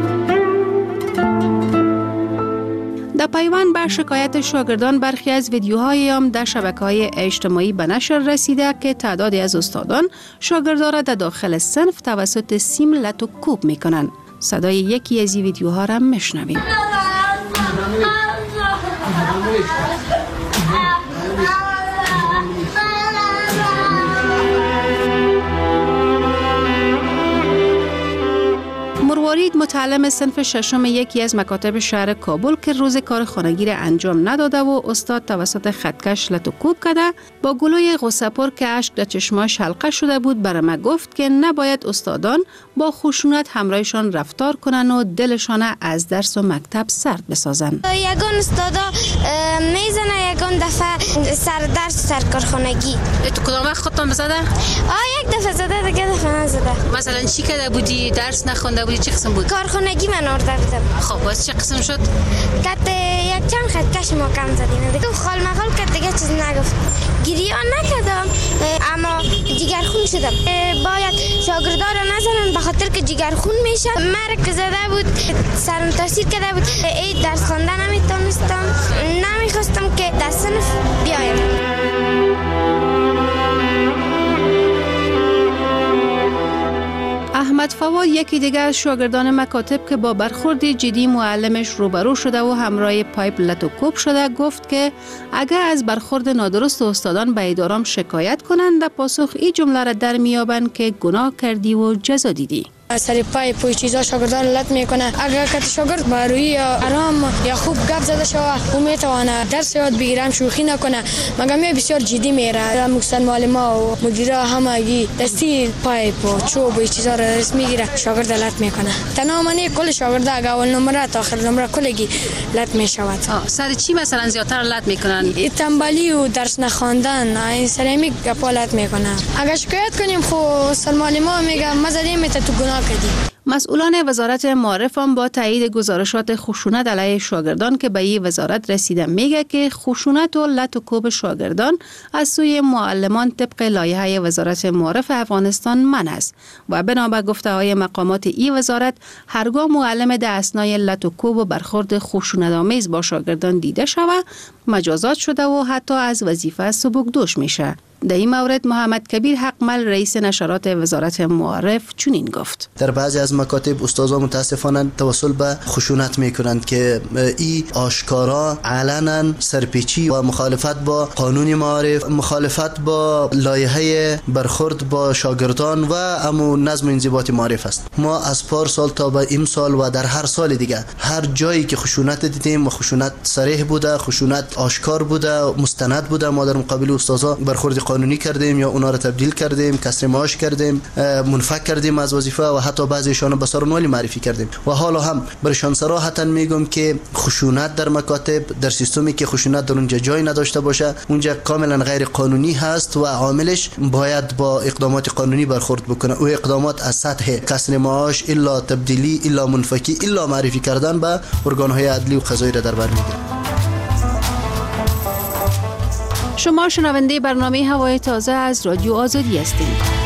در پیوند بر شکایت شاگردان برخی از ویدیوهای هم در شبکه‌های اجتماعی به نشر رسیده که تعدادی از استادان شاگردان را در داخل صنف توسط سیم لط و کوب میکنند. صدای یکی از این ویدیوها را میشنویم. مروارید متعلم صنف ششم یکی از مکاتب شهر کابل که روز کار خانگی را انجام نداده و استاد توسط خطکش لط و کوب کرده، با گلوی غصه پر که اشک در چشماش حلقه شده بود برای ما گفت که نباید استادان با خشونت همراهشان رفتار کنند و دلشان از درس و مکتب سرد بسازند. یگان استادا میزنه یگان دفعه سر درس سر کار خانگی. تو کدام وقت خودتان بزده؟ یک دفعه زده دیگه دفعه نزده. مثلا چی کرده بودی؟ درس نخونده بودی؟ چه قسم بود؟ کارخانگی من آورده بودم. خب باز چه قسم شد؟ که یک چند خط کش ما کم زدیم دیگه. خال مخال که دیگه چیز نگفت. گریان نکردم اما جگرخون شدم. باید شاگردان را نزنن به خاطر که جگرخون میشه. مرا که زده بود سرم تاثیر کرده بود. ای درس خوانده نمیتونستم، نمیخواستم که در صنف بیایم. احمد فواد یکی دیگر از شاگردان مکاتب که با برخورد جدی معلمش روبرو شده و همراه پایپ لط و کوب شده گفت که اگر از برخورد نادرست استادان به ادارام شکایت کنند در پاسخ این جمله را در میابند که گناه کردی و جزا دیدی. سر پایپ و چیزا شاگردان لط میکنه. اگر که شاگرد با روی آرام یا خوب گپ زده شود او میتونه درس یاد بگیره، شوخی نکنه، مگر می بسیار جدی میره. مکسن معلما و مدیرا همگی دستی پایپ و چوب و چیزا را درس میگیره، شاگرد لط میکنه. تمامی کل شاگرد اگر اول نمره تا آخر نمره کلگی لط میشود. سر چی مثلا زیاتر لط میکنن؟ تنبلی و درس نخواندن، این سر می گپا لط میکنه. اگر شکایت کنیم خو سر معلما میگه مزدیم تو گناه کردی. مسئولان وزارت معارف هم با تایید گزارشات خشونت علیه شاگردان که به این وزارت رسیده میگه که خشونت و لط و کوب شاگردان از سوی معلمان طبق لایحه وزارت معارف افغانستان منع است و بنابر گفته‌های مقامات این وزارت هرگاه معلم در اثنای لط و کوب و برخورد خشونت‌آمیز با شاگردان دیده شود مجازات شده و حتی از وظیفه سبکدوش میشه. در این مورد محمد کبیر حقمل رئیس نشرات وزارت معارف چنین گفت: در بعضی از مکاتب استادان متاسفانه توسل به خشونت میکنند که این آشکارا علنا سرپیچی و مخالفت با قانون معارف، مخالفت با لایحه برخورد با شاگردان و امو نظم انضباط معارف است. ما از پارسال تا به امسال و در هر سال دیگه هر جایی که خشونت دیدیم و خشونت صریح بوده، خشونت آشکار بوده، مستند بوده، ما در مقابل استادان برخورد قانونی کردیم یا اونا رو تبدیل کردیم، کسر معاش کردیم، منفک کردیم از وظیفه و حتی بعضیشان به سرنولی معرفی کردیم. و حالا هم برشان صراحتا میگم که خشونت در مکاتب، در سیستمی که خشونت در اونجا جای نداشته باشه، اونجا کاملا غیر قانونی هست و عاملش باید با اقدامات قانونی برخورد بکنه. و اقدامات از سطح کسر معاش الا تبدیلی الا منفکی الا معرفی کردن به ارگان‌های عدلی و قضایی را در بر میگیره. شما شنونده برنامه هوای تازه از رادیو آزادی هستید.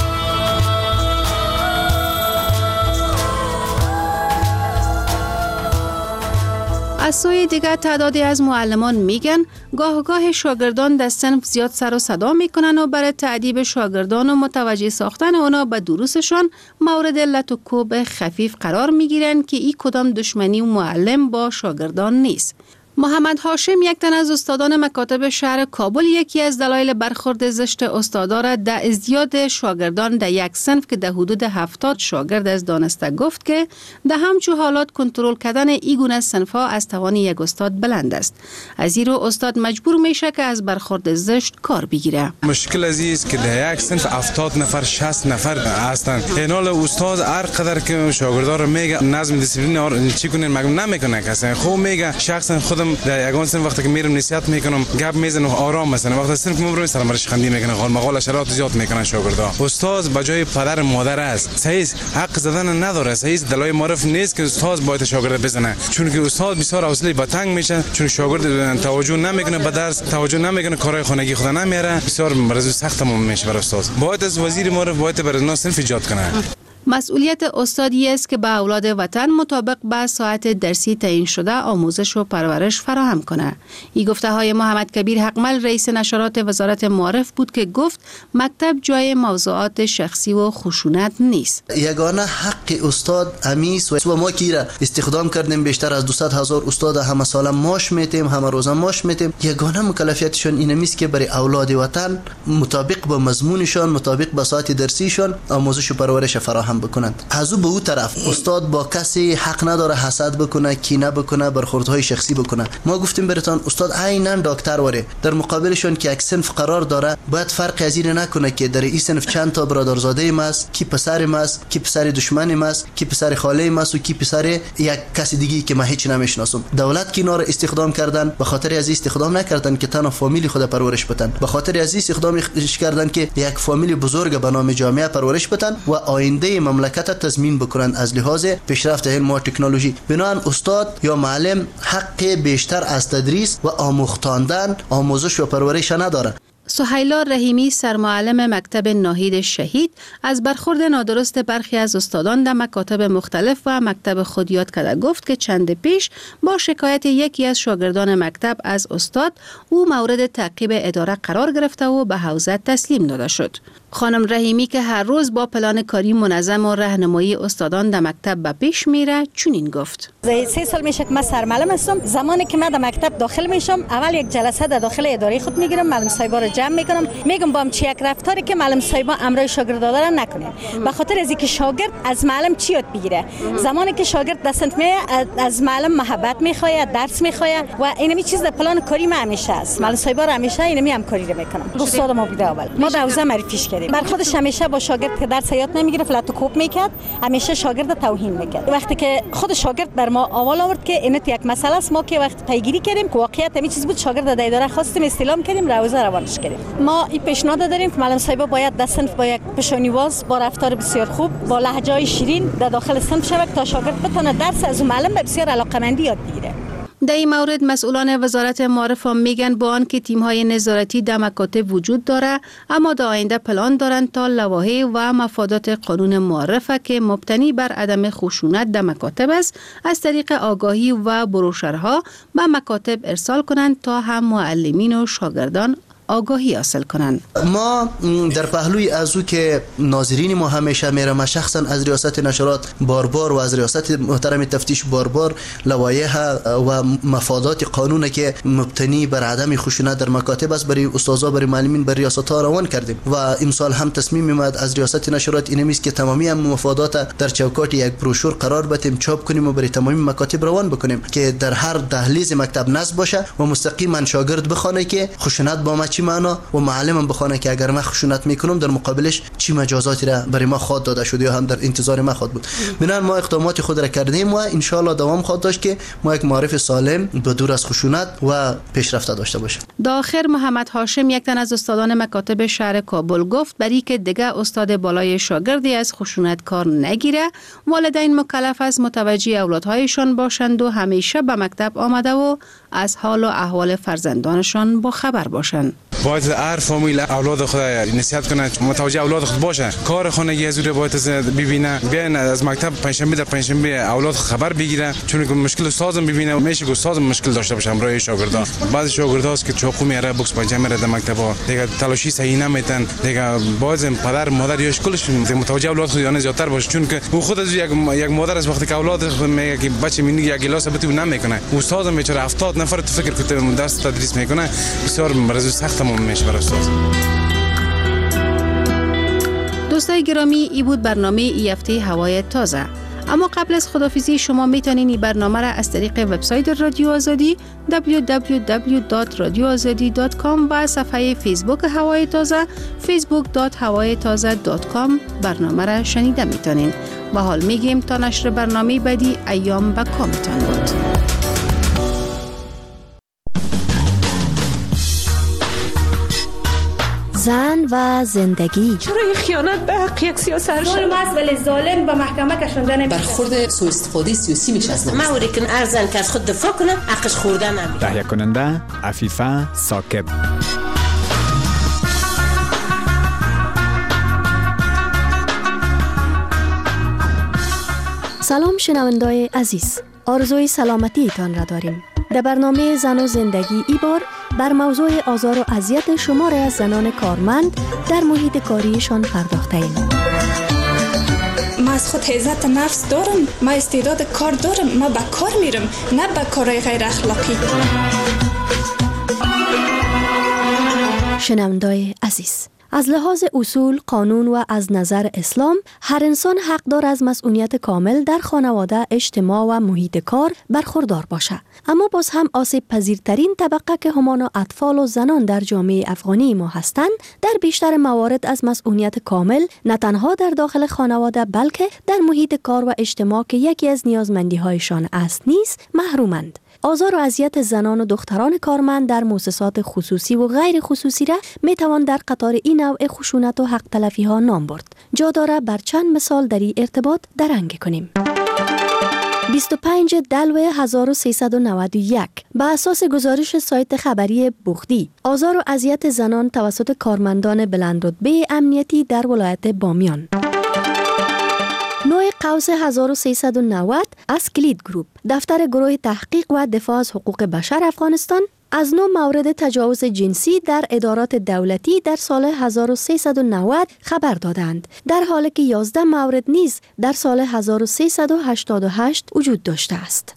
از سوی دیگر تعدادی از معلمان میگن گاه شاگردان در صنف زیاد سر و صدا میکنن و برای تعدیب شاگردان و متوجه ساختن اونا به دروسشان مورد لط و کوب خفیف قرار میگیرن که این کدام دشمنی و معلم با شاگردان نیست. محمد هاشم، یک تن از استادان مکاتب شهر کابل، یکی از دلایل برخورد زشت استادا را در ازدیاد شاگردان در یک صنف که در حدود 70 شاگرد از دانسته گفت که در همچون حالات کنترل کردن این گونه صنف‌ها از توان یک استاد بلند است. از این رو استاد مجبور میشه که از برخورد زشت کار بگیره. مشکل است که در یک صنف 70 نفر 60 نفر هستند. اینال استاد هر قدر که شاگردا رو میگه نظم دیسیپلین چی کنین مگم نمیکنه کسی. خوب میگه شخصا خودم در یگان صنف وقتی که میرم نصیحت میکنم گپ میزنم آرام مثلا وقتی صنف میرم سلام برش خندی میکنه حال مقال شرایط زیاد میکنن شاگردا. استاد بجای پدر مادر است. صحیح حق زدن نداره. صحیح دلایل معرف نیست که استاد باید شاگرد بزنه. چون که استاد بسیار حوصله با تنگ میشه چون شاگرد توجه نمیکنه به درس توجه نمیکنه کارهای خانگی خود نمیاره بسیار مرز سخت میشه برای استاد. باید از وزیر معرف باید برای ناس صنف ایجاد کنه. مسئولیت استادی است که به اولاد وطن مطابق به ساعت درسی تعیین شده آموزش و پرورش فراهم کنه. این گفته های محمد کبیر حقمل رئیس نشرات وزارت معارف بود که گفت مکتب جای موضوعات شخصی و خشونت نیست. یگانه حق استاد امیس و ما کی را استخدام کردیم بیشتر از 200,000 استاد همه سال معاش میتیم همه روزه معاش میتیم. یگانه مکلفیتشون این است که برای اولاد وطن مطابق با مضمونشان مطابق با ساعت درسیشان آموزش و پرورش فراهم بکنند. از او به او طرف استاد با کسی حق نداره حسد بکنه کینه بکنه برخوردهای شخصی بکنه. ما گفتیم براتون استاد عیناً دکتر وره در مقابلشون که یک صنف قرار داره باید فرق از این نکنه که در این صنف چند تا برادرزاده ایم است کی پسرم است کی پسر دشمنم است کی پسر خاله ایم است و کی پسر یک کسی دیگه که ما هیچ نمیشناسم. دولت که اینا رو استخدام کردن به خاطر از استخدام نکردن که تنها فامیلی خود پرورش بدن به خاطر از استخدامش کردن که یک فامیل بزرگ به نام جامعه پرورش بدن و آینده مملکت تضمین بکنند از لحاظ پیشرفت علم و تکنولوژی. بنابراین استاد یا معلم حق بیشتر از تدریس و آموختاندن آموزش و پرورش نداره. سهیلا رحیمی سرمعلم مکتب ناهید شهید از برخورد نادرست برخی از استادان در مکاتب مختلف و مکتب خود یاد کرده گفت که چند پیش با شکایت یکی از شاگردان مکتب از استاد او مورد تعقیب اداره قرار گرفته و به حوزه تسلیم داده شد. خانم رحیمی که هر روز با پلان کاری منظم و راهنمایی استادان در مکتب به پیش میره چنین گفت: 3 سال میشه که من سرمعلم هستم. زمانی که من در مکتب داخل میشم اول یک جلسه در داخل اداره خود میگیرم معلم صاحبا رو جمع میکنم میگم با هم چی یک رفتاری که معلم صاحبا امر شاگردا دارن نکنین به خاطر از اینکه شاگرد از معلم چی یاد بگیره. زمانی که شاگرد در صنف از معلم محبت میخواد درس میخواد و اینمی چیز در پلان کاری ما همیشه است. معلم صاحبا رو همیشه اینمی هم کاری رو میکنم. استاد ما بوده اول ما در حوزه معرفیش کردیم. بر خودش همیشه با شاگرد که درس یاد نمیگیره فلات و کوب میکرد همیشه شاگرد توهین میکرد. وقتی که خود شاگرد بر ما اول آورد که این یک مسئله است ما که وقت پیگیری کردیم که واقعیت همین چیز بود شاگرد در اداره خواستیم استلام کردیم روزه روانش کردیم. ما این پیشنهاد داریم که معلم صاحب باید در صنف با یک پشانیواز با رفتار بسیار خوب با لهجه‌های شیرین در داخل صنف شود تا شاگرد بتونه درس از معلم بسیار علاقه‌مندی یاد بگیره. در این مورد مسئولان وزارت معارف میگن با آنکه تیم‌های نظارتی در مکاتب وجود داره اما در آینده پلان دارند تا لوایح و مفادات قانون معارفه که مبتنی بر عدم خشونت در مکاتب است از طریق آگاهی و بروشرها به مکاتب ارسال کنند تا هم معلمین و شاگردان آگاهی حاصل کنند. ما در پهلوی از او که ناظرین ما همیشه میرم شخصا از ریاست نشرات باربار و از ریاست محترم تفتیش باربار لوایح و مفادات قانون که مبتنی بر عدم خشونت در مکاتب است برای استادا برای معلمین برای ریاست ها روان کردیم و امسال هم تصمیم می‌آمد از ریاست نشرات اینمی است که تمامی مفادات در چوکات یک بروشور قرار بدیم چاپ کنیم و برای تمامی مکاتب روان بکنیم که در هر دهلیز مکتب نصب باشه و مستقیما شاگرد بخونه که خشونت با ما چی معنا و معلمم بخونه که اگر من خشونت میکنم در مقابلش چی مجازاتی را برای ما خواهد داده شد یا هم در انتظار ما خواهد بود. بنابراین ما اقدامات خود را کردیم و ان شاء الله دوام خواهد داشت که ما یک معارف سالم به دور از خشونت و پیشرفت داشته باشیم. داخل محمد هاشم، یک تن از استادان مکاتب شهر کابل، گفت برای که دیگه استاد بالای شاگردی از خشونت کار نگیره، والدین مکلف است متوجه اولادهایشان باشند و همیشه به مکتب آمده و از حال و احوال فرزندانشان با خبر باشند. باید هر فامیل اولاد خود نصیحت کنه، متوجه اولاد خود باشه، کار خانگی از اون باید ببینه، بیاین از مکتب پنجشنبه در پنجشنبه اولاد خبر بگیره، چون که مشکل استادم ببینه میشه که استادم مشکل داشته باشه برای شاگردان. بعضی شاگردها است که چاقو میاره بوکس پنجه میره در مکتب ها دیگه تلاشی صحیح نمیتن، دیگه باز پدر مادر یا کلش متوجه اولاد خود یعنی زیادتر باشه، چون که او خود از یک مادر از وقتی که اولاد خود میگه که بچه مینی یک گلاس بتو نمیکنه، استادم بیچاره 70 نفر تو فکر کنه درس تدریس میکنه، بسیار مرز سخت میشه برای استاد. دوستای گرامی، ای بود برنامه ای هفته هوای تازه. اما قبل از خداحافظی شما میتونین این برنامه را از طریق وبسایت رادیو آزادی www.radioazadi.com و صفحه فیسبوک هوای تازه facebook.hawaytaza.com برنامه را شنیده میتونین. و حال میگیم تا نشر برنامه بعدی، ایام به کامتان بود. زن و زندگی. چرا این خیانت به حق یک سیاست ظلم است ولی ظالم به محکمه کشانده نمیشه. برخورد سوء استفاده سیاسی میشه از ما اوریکن ارزن که از خود دفاع کنه حقش خورده نمیشه. تهیه کننده عفیفه ثاقب. سلام شنوندای عزیز، آرزوی سلامتی تان را داریم. در برنامه زن و زندگی ای بار بر موضوع آزار و اذیت شماری از زنان کارمند در محیط کاریشان پرداخته ایم. ما از خود عزت نفس دارم، ما استعداد کار دارم، ما به کار میرم، نه به کارهای غیر اخلاقی. شنوندای عزیز، از لحاظ اصول، قانون و از نظر اسلام، هر انسان حق دارد از مسئولیت کامل در خانواده، اجتماع و محیط کار برخوردار باشد. اما باز هم آسیب پذیرترین طبقه که همانا اطفال و زنان در جامعه افغانی ما هستند، در بیشتر موارد از مسئولیت کامل نه تنها در داخل خانواده بلکه در محیط کار و اجتماع که یکی از نیازمندی‌هایشان است نیز محرومند. آزار و اذیت زنان و دختران کارمند در مؤسسات خصوصی و غیر خصوصی را می توان در قطار این نوع خشونت و حق تلفی ها نام برد. جا داره بر چند مثال در این ارتباط درنگ کنیم. 25 دلو 1391 به اساس گزارش سایت خبری بخدی، آزار و اذیت زنان توسط کارمندان بلندرتبه امنیتی در ولایت بامیان. نوع قوس 1390 از کلید گروپ، دفتر گروه تحقیق و دفاع از حقوق بشر افغانستان، از 9 مورد تجاوز جنسی در ادارات دولتی در سال 1390 خبر دادند، در حالی که 11 مورد نیز در سال 1388 وجود داشته است.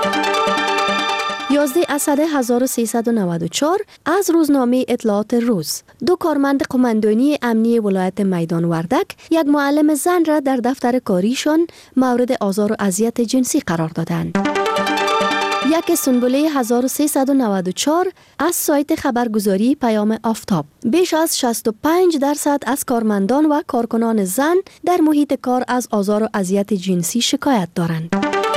11 اسد 1394 از روزنامه اطلاعات روز، 2 کارمند قماندانی امنی ولایت میدان وردک یک معلم زن را در دفتر کاریشان مورد آزار و اذیت جنسی قرار دادند. 1 سنبله 1394 از سایت خبرگزاری پیام آفتاب، بیش از 65% از کارمندان و کارکنان زن در محیط کار از آزار و اذیت جنسی شکایت دارند.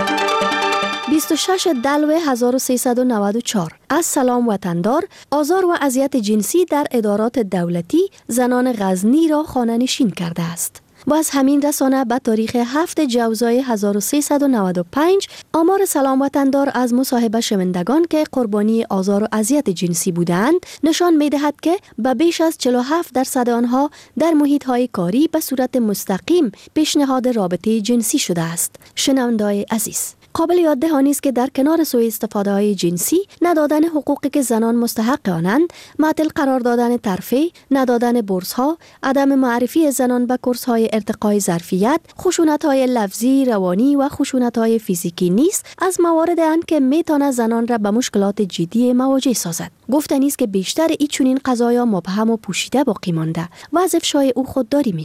26 دلو 1394 از سلام وطندار، آزار و اذیت جنسی در ادارات دولتی زنان غزنی را خانه‌نشین کرده است. و از همین رسانه به تاریخ 7 جوزای 1395 آمار سلام وطندار از مصاحبه شوندگان که قربانی آزار و اذیت جنسی بودند نشان می‌دهد که به بیش از 47% آنها در محیط‌های کاری به صورت مستقیم پیشنهاد رابطه جنسی شده است. شنونده‌های عزیز، قابل یاد دهانی است که در کنار سوء استفاده های جنسی، ندادن حقوقی که زنان مستحق آنند، معطل قرار دادن ترفیع، ندادن بورس ها، عدم معرفی زنان به کورس های ارتقای ظرفیت، خشونت های لفظی، روانی و خشونت های فیزیکی نیز از موارد اند که میتواند زنان را به مشکلات جدی مواجه سازد. گفتنی است که بیشتر این چنین قضایا مبهم و پوشیده باقی مانده و از افشای او خودداری میشه.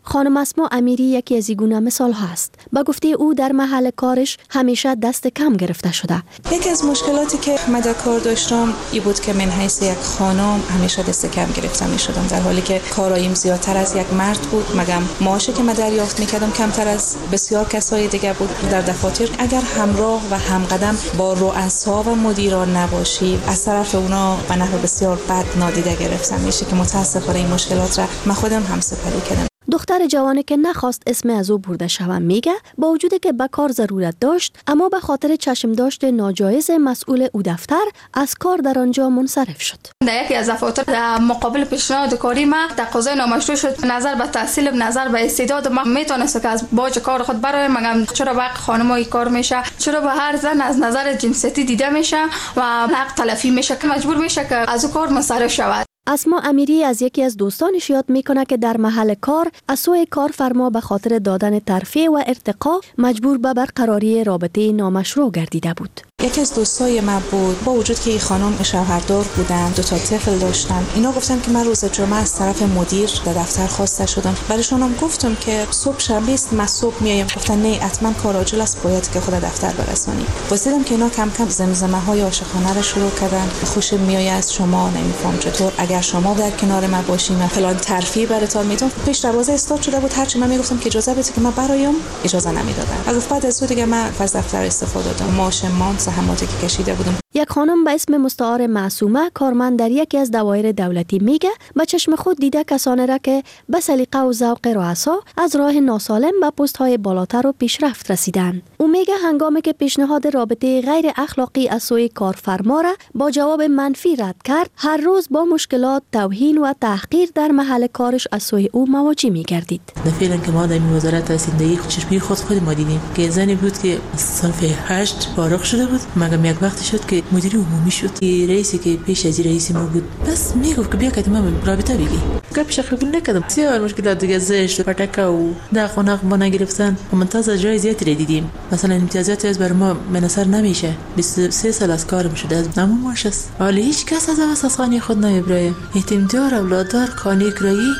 خانم اسما امیری یکی از این گونه مثال هست. با گفته او در محل کارش همیشه دست کم گرفته شده. یکی از مشکلاتی که من در کار داشتم این بود که من حیث یک خانم همیشه دست کم گرفته می شدم، در حالی که کارایم زیادتر از یک مرد بود. مگم معاشی که من دریافت می کردم کمتر از بسیار کسای دیگه بود در دفاتر. اگر همراه و همقدم با رؤسا و مدیران نباشی، از طرف اونا به نحو بسیار بد نادیده گرفته میشه که متاسفانه این مشکلات را من خودم هم سپری کردم. دختر جوانی که نخواست اسم از او برده شود میگه با وجودی که به کار ضرورت داشت، اما به خاطر چشم داشت ناجایز مسئول او دفتر از کار در آنجا منصرف شد. در یکی از دفاتر در مقابل پیشنهاد کاری ما تقاضای نامشروع شد. نظر به تحصیل، نظر به استعداد ما میتونست که از باج کار خود برای مگم چرا به خانمایی کار میشه، چرا به هر زن از نظر جنسیتی دیده میشه و حق تلفی میشه که مجبور میشه که از او کار منصرف شود. اسما امیری از یکی از دوستانش یاد میکنه که در محل کار از سوی کارفرما به خاطر دادن ترفیع و ارتقا مجبور به برقراری رابطه نامشروع گردیده بود. یکی از دوستای من بود، با وجود که این خانم شوهردار بودن، 2 طفل داشتن، اینا گفتن که من روز جمعه از طرف مدیر در دفتر خواسته شدم. برایشونم گفتم که صبح شنبه است، من صبح میایم. گفتن نه، حتما کار عاجل است، باید که خود دفتر برسانی. دیدم که اینا کم کم زمزمه های عاشقانه را شروع کردن. خوشم میایه از شما، نمیفهم چطور اگر شما در کنار من باشیم فلان ترفیع براتون میدم. پیش دروازه استاد شده بود، هرچی من میگفتم که اجازه بده که من برایم، اجازه نمیدادن. از بعد از دیگه من از دفتر استفاده دادم. ماشمان زحماتی که کشیده بودم. یک خانم به اسم مستعار معصومه کارمند در یکی از دوایر دولتی میگه به چشم خود دیده کسانی را که به سلیقه و ذوق رؤسا از راه ناسالم به پست های بالاتر و پیشرفت رسیدن. او میگه هنگامی که پیشنهاد رابطه غیر اخلاقی از سوی کارفرما را با جواب منفی رد کرد، هر روز با مشکلات، توهین و تحقیر در محل کارش از سوی او مواجه میگردید. فعلا که ما در وزارت زندگی چشمی خود ما دیدیم که زنی بود که صنف 8 فارغ شده بود، مگم یک وقت شد که مدیر عمومی شد. رئیسی که پیش از رئیس ما بود بس میگفت که بیا که ما رابطه بگی. گپ شخصی نکردم. بسیار مشکلات دیگه زشت، پټکه و داغ و ناق با نگرفتن و منتظر جای زیادی دیدیم. مثلا امتیازاتی از بر ما منصر نمیشه. 23 سال از کارم شده از نمو ماش است. ولی هیچ کس از اساسانی خود نمیبره. اعتماددار، اولاددار، خانه کرایی.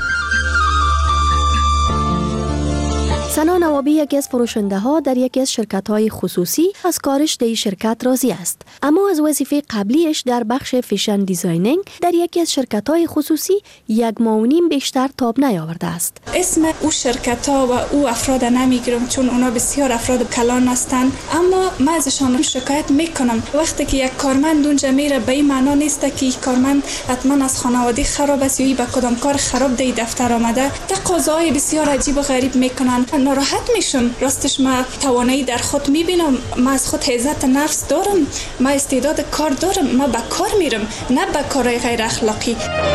سنا نوابی یکی از فروشنده ها در یکی از شرکت های خصوصی از کارش در شرکت راضی است، اما از وظیفه قبلیش در بخش فیشن دیزاینینگ در یکی از شرکت های خصوصی 1.5 ماه بیشتر تاب نیاورده است. اسم او شرکت ها و او افراد نمیگیرم چون اونا بسیار افراد کلان هستند، اما من ازشان شکایت میکنم. وقتی که یک کارمند اونجا میره به این معنا نیست که یک کارمند حتما از خانواده خراب است یا ای به کدام کار خراب در دفتر آمده. تقاضاهای بسیار عجیب و غریب میکنن. ناراحت میشم. راستش من توانایی در خود میبینم، من از خود عزت نفس دارم، من استعداد کار دارم، من به کار میرم، نه به کارهای غیر اخلاقی.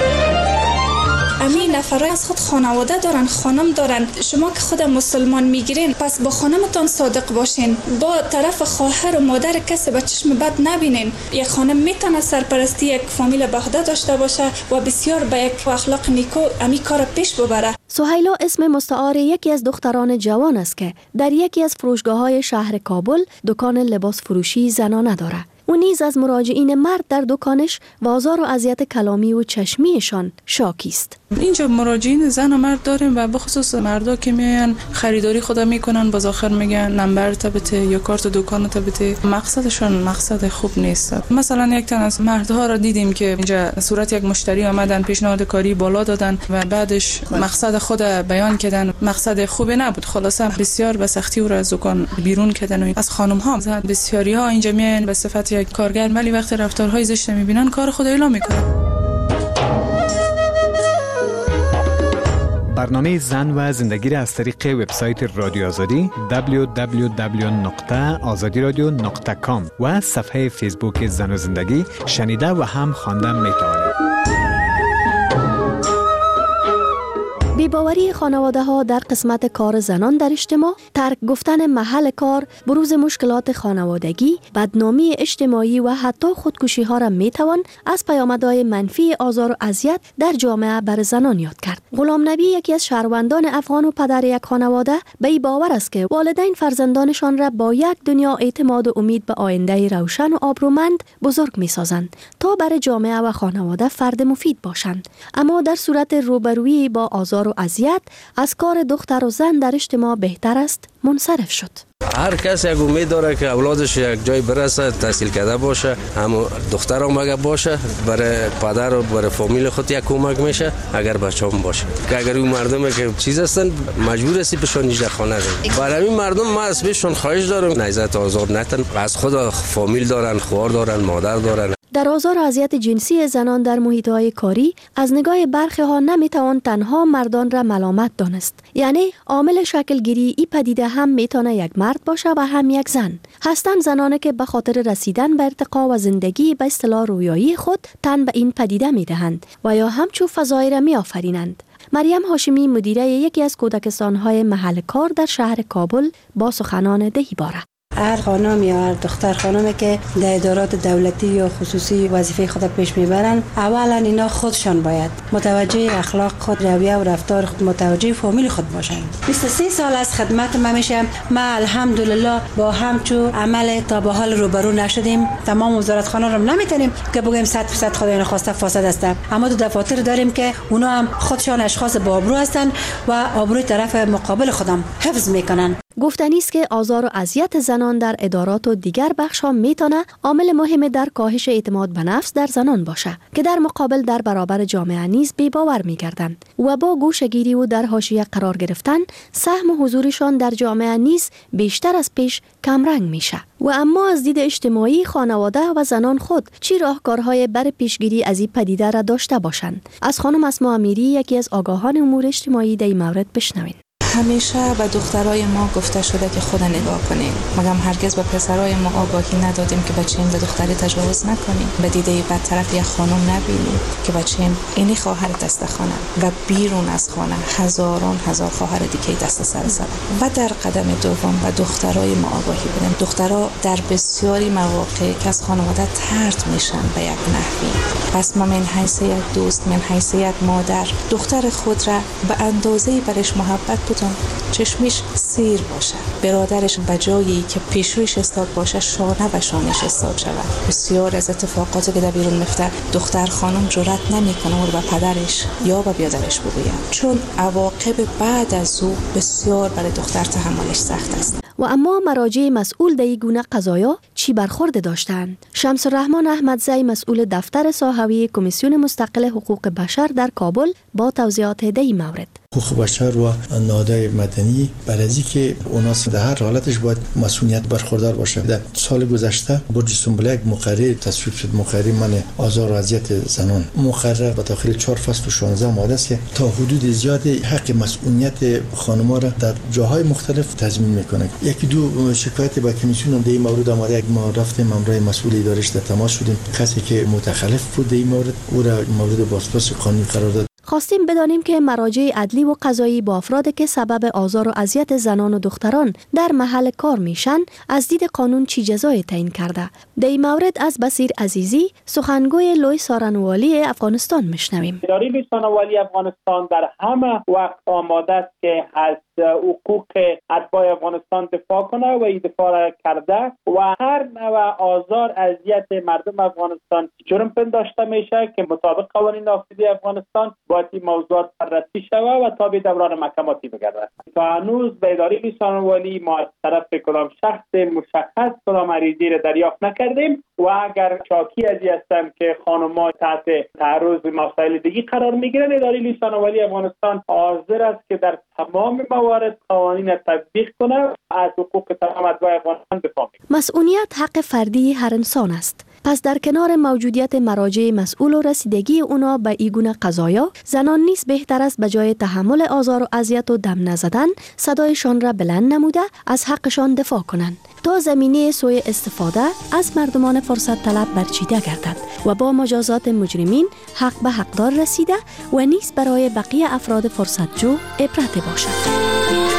همین نفرای از خود خانواده دارن، خانم دارن. شما که خود مسلمان میگیرین پس با خانمتان صادق باشین، با طرف خواهر و مادر کسی به چشم بد نبینین. یک خانم میتونه سرپرستی یک فامیل بهده داشته باشه و بسیار به یک اخلاق نیکو امی کار پیش ببره. سهیلا اسم مستعار یکی از دختران جوان است که در یکی از فروشگاه‌های شهر کابل دکان لباس فروشی زنانه داره. او نیز از مراجعین مرد در دکانش و آزار و اذیت کلامی و چشمیشان شاکی است. اینجا مراجعین زن و مرد داریم و بخصوص مردا که میان خریداری خدا میکنن، باز آخر میگن نمبر تبته یا کارت دکان تبته. مقصدشون مقصد خوب نیست. مثلا یک تن از مردها را دیدیم که اینجا صورت یک مشتری آمدن، پیشنهاد کاری بالا دادن و بعدش مقصد خود بیان کردن، مقصد خوب نبود. خلاصه بسیار به سختی او را از دکان بیرون کردن و از خانم ها بسیاری ها اینجا میان به صفت یک کارگر، ولی وقتی رفتارهای زشت میبینن کار خود اعلام میکنن. برنامه زن و زندگی را از طریق وبسایت رادیو آزادی www.azadiradio.com و صفحه فیسبوک زن و زندگی شنیده و هم خواندن میتوانید. بی‌باوری خانواده ها در قسمت کار زنان در اجتماع، ترک گفتن محل کار، بروز مشکلات خانوادگی، بدنامی اجتماعی و حتی خودکشی ها را می توان از پیامدهای منفی آزار و اذیت در جامعه بر زنان یاد کرد. غلام نبی یکی از شهروندان افغان و پدر یک خانواده به این باور است که والدین فرزندانشان را با یک دنیا اعتماد و امید به آینده روشن و آبرومند بزرگ می سازند تا برای جامعه و خانواده فرد مفید باشند. اما در صورت روبرویی با آزار و اذیت از کار دختر و زن در اجتماع بهتر است منصرف شد. هر کس یک امید داره که اولادش یک جای برسه، تحصیل کرده باشه، هم دختر هم اگر باشه برای پدر و برای فامیل خود یک کمک میشه، اگر بچه هم باشه که اگر اون مردم که چیز هستن مجبور هستی بهشون نجده خانه دارن. برای این مردم ما از بهشون خواهش دارم نعزت آزار نتن، از خود فامیل دارن، خوار دارن، مادر دارن. در آزار و اذیت جنسی زنان در محیط‌های کاری از نگاه برخی ها نمیتوان تنها مردان را ملامت دانست. یعنی عامل شکلگیری این پدیده هم میتونه یک مرد باشه و هم یک زن. هستند زنانی که به خاطر رسیدن به ارتقا و زندگی به اصطلاح رویایی خود تن به این پدیده میدهند و یا همچون فضایی را میآفرینند. مریم هاشمی مدیره یکی از کودکستان‌های محل کار در شهر کابل با سخنان دهیباره. هر خانم یا هر دختر خانمی که در ادارات دولتی یا خصوصی وظیفه خود پیش میبرن، اولا اینا خودشان باید متوجه اخلاق خود، رویه و رفتار خود، متوجه فامیل خود باشن. 23 سال از خدمت ما میشم، ما الحمدلله با همچو عمل تا به حال روبرو نشدیم. تمام وزارتخانه رو نمیتونیم که بگیم 100% خدای نخواسته فاسد است، اما دو دفاتر داریم که اونا هم خودشان اشخاص با آبرو هستن و آبروی طرف مقابل خودم حفظ میکنن. گفتنی است که آزار و اذیت زنان در ادارات و دیگر بخش‌ها میتونه عامل مهم در کاهش اعتماد به نفس در زنان باشه که در مقابل در برابر جامعه نیز بی‌باور می‌گردند و با گوشه‌گیری و در حاشیه قرار گرفتن سهم و حضورشان در جامعه نیز بیشتر از پیش کمرنگ میشه. و اما از دید اجتماعی خانواده و زنان خود چی راهکارهای برای پیشگیری از این پدیده را داشته باشند؟ از خانم اسماء امیری یکی از آگاهان امور اجتماعی در این مورد بشنوید. همیشه به دخترای ما گفته شده که خود نگاه کنیم، مگم هرگز به پسرای ما آگاهی ندادیم که بچه‌ام به دختری تجاوز نکنیم، به دیده بدطرف یک خانم نبینیم که بچه‌ام اینی خواهر دست خانه و بیرون از خانه هزاران هزار خواهر دیگه دست سر و در قدم دوم به دخترای ما آگاهی بدیم. دخترها در بسیاری مواقع که از خانواده طرد میشن به یک نحوی، پس ما من حیثیت دوست، من حیثیت مادر دختر خود را به اندازه‌ای برش محبت چشمش سیر باشه، برادرش به جایی که پیشرویش استاد باشه شانه و شانش استاد شود. بسیار از اتفاقاتی که در بیرون میفته دختر خانم جرأت نمیکنه اون رو به پدرش یا به برادرش بگوید، چون عواقب بعد از او بسیار برای دختر تحملش سخت است. و اما مراجع مسئول در این گونه قضایا چی برخورد داشتند؟ شمس الرحمن احمدزی مسئول دفتر ساحوی کمیسیون مستقل حقوق بشر در کابل با توضیحات در این مورد. حقوق بشر و نهادهای مدنی برای اینکه اونا در هر حالتش باید مسئولیت برخوردار باشه. در سال گذشته برج سنبله یک مقرر تصویب شد، مقرر من آزار و اذیت زنان، مقرر به داخل 4 فصل و 16 ماده است که تا حدود زیادی حق مسئولیت خانم‌ها را در جاهای مختلف تضمین میکنه. یکی دو شکایت با کمیسیون در این مورد آمده، یک ما رفتیم امروز مسئول اداریش در تماس شدیم، کسی که متخلف بود در این مورد او را مورد بازپرس قانونی قرار داد. خواستیم بدانیم که مراجع عدلی و قضایی با افرادی که سبب آزار و اذیت زنان و دختران در محل کار میشن از دید قانون چی جزای تعیین کرده. در این مورد از بصیر عزیزی سخنگوی لوی سارنوالی افغانستان میشنویم. اداره لوی سارنوالی افغانستان در همه وقت آماده است که از حقوق اتباع افغانستان دفاع کنه و این دفاع را کرده و هر نوع آزار اذیت مردم افغانستان جرم پنداشته میشه که مطابق قوانین نافذه افغانستان باید این موضوعات بررسی شود و تابع دوران محکماتی بگردد. تا هنوز به اداره لوی سارنوالی ما از طرف کدام شخص مشخص کدام عریضه‌ای را دریافت نکردیم و اگر شاکی از این هستم که خانم‌ها تحت تعرض به مسائل دیگه قرار میگیرن، اداره لوی سارنوالی افغانستان حاضر است که در تمام موارد قوانین تطبیق کنه از حقوق تمام اتباع افغانستان دفاع کنه. مسئولیت حق فردی هر انسان است. پس در کنار موجودیت مراجع مسئول و رسیدگی اونا به این گونه قضایا، زنان نیز بهتر است به جای تحمل آزار و اذیت و دم نزدن صدایشان را بلند نموده از حقشان دفاع کنند تا زمینه سوء استفاده از مردمان فرصت طلب برچیده گردد و با مجازات مجرمین حق به حقدار رسیده و نیز برای بقیه افراد فرصت جو عبرت باشد.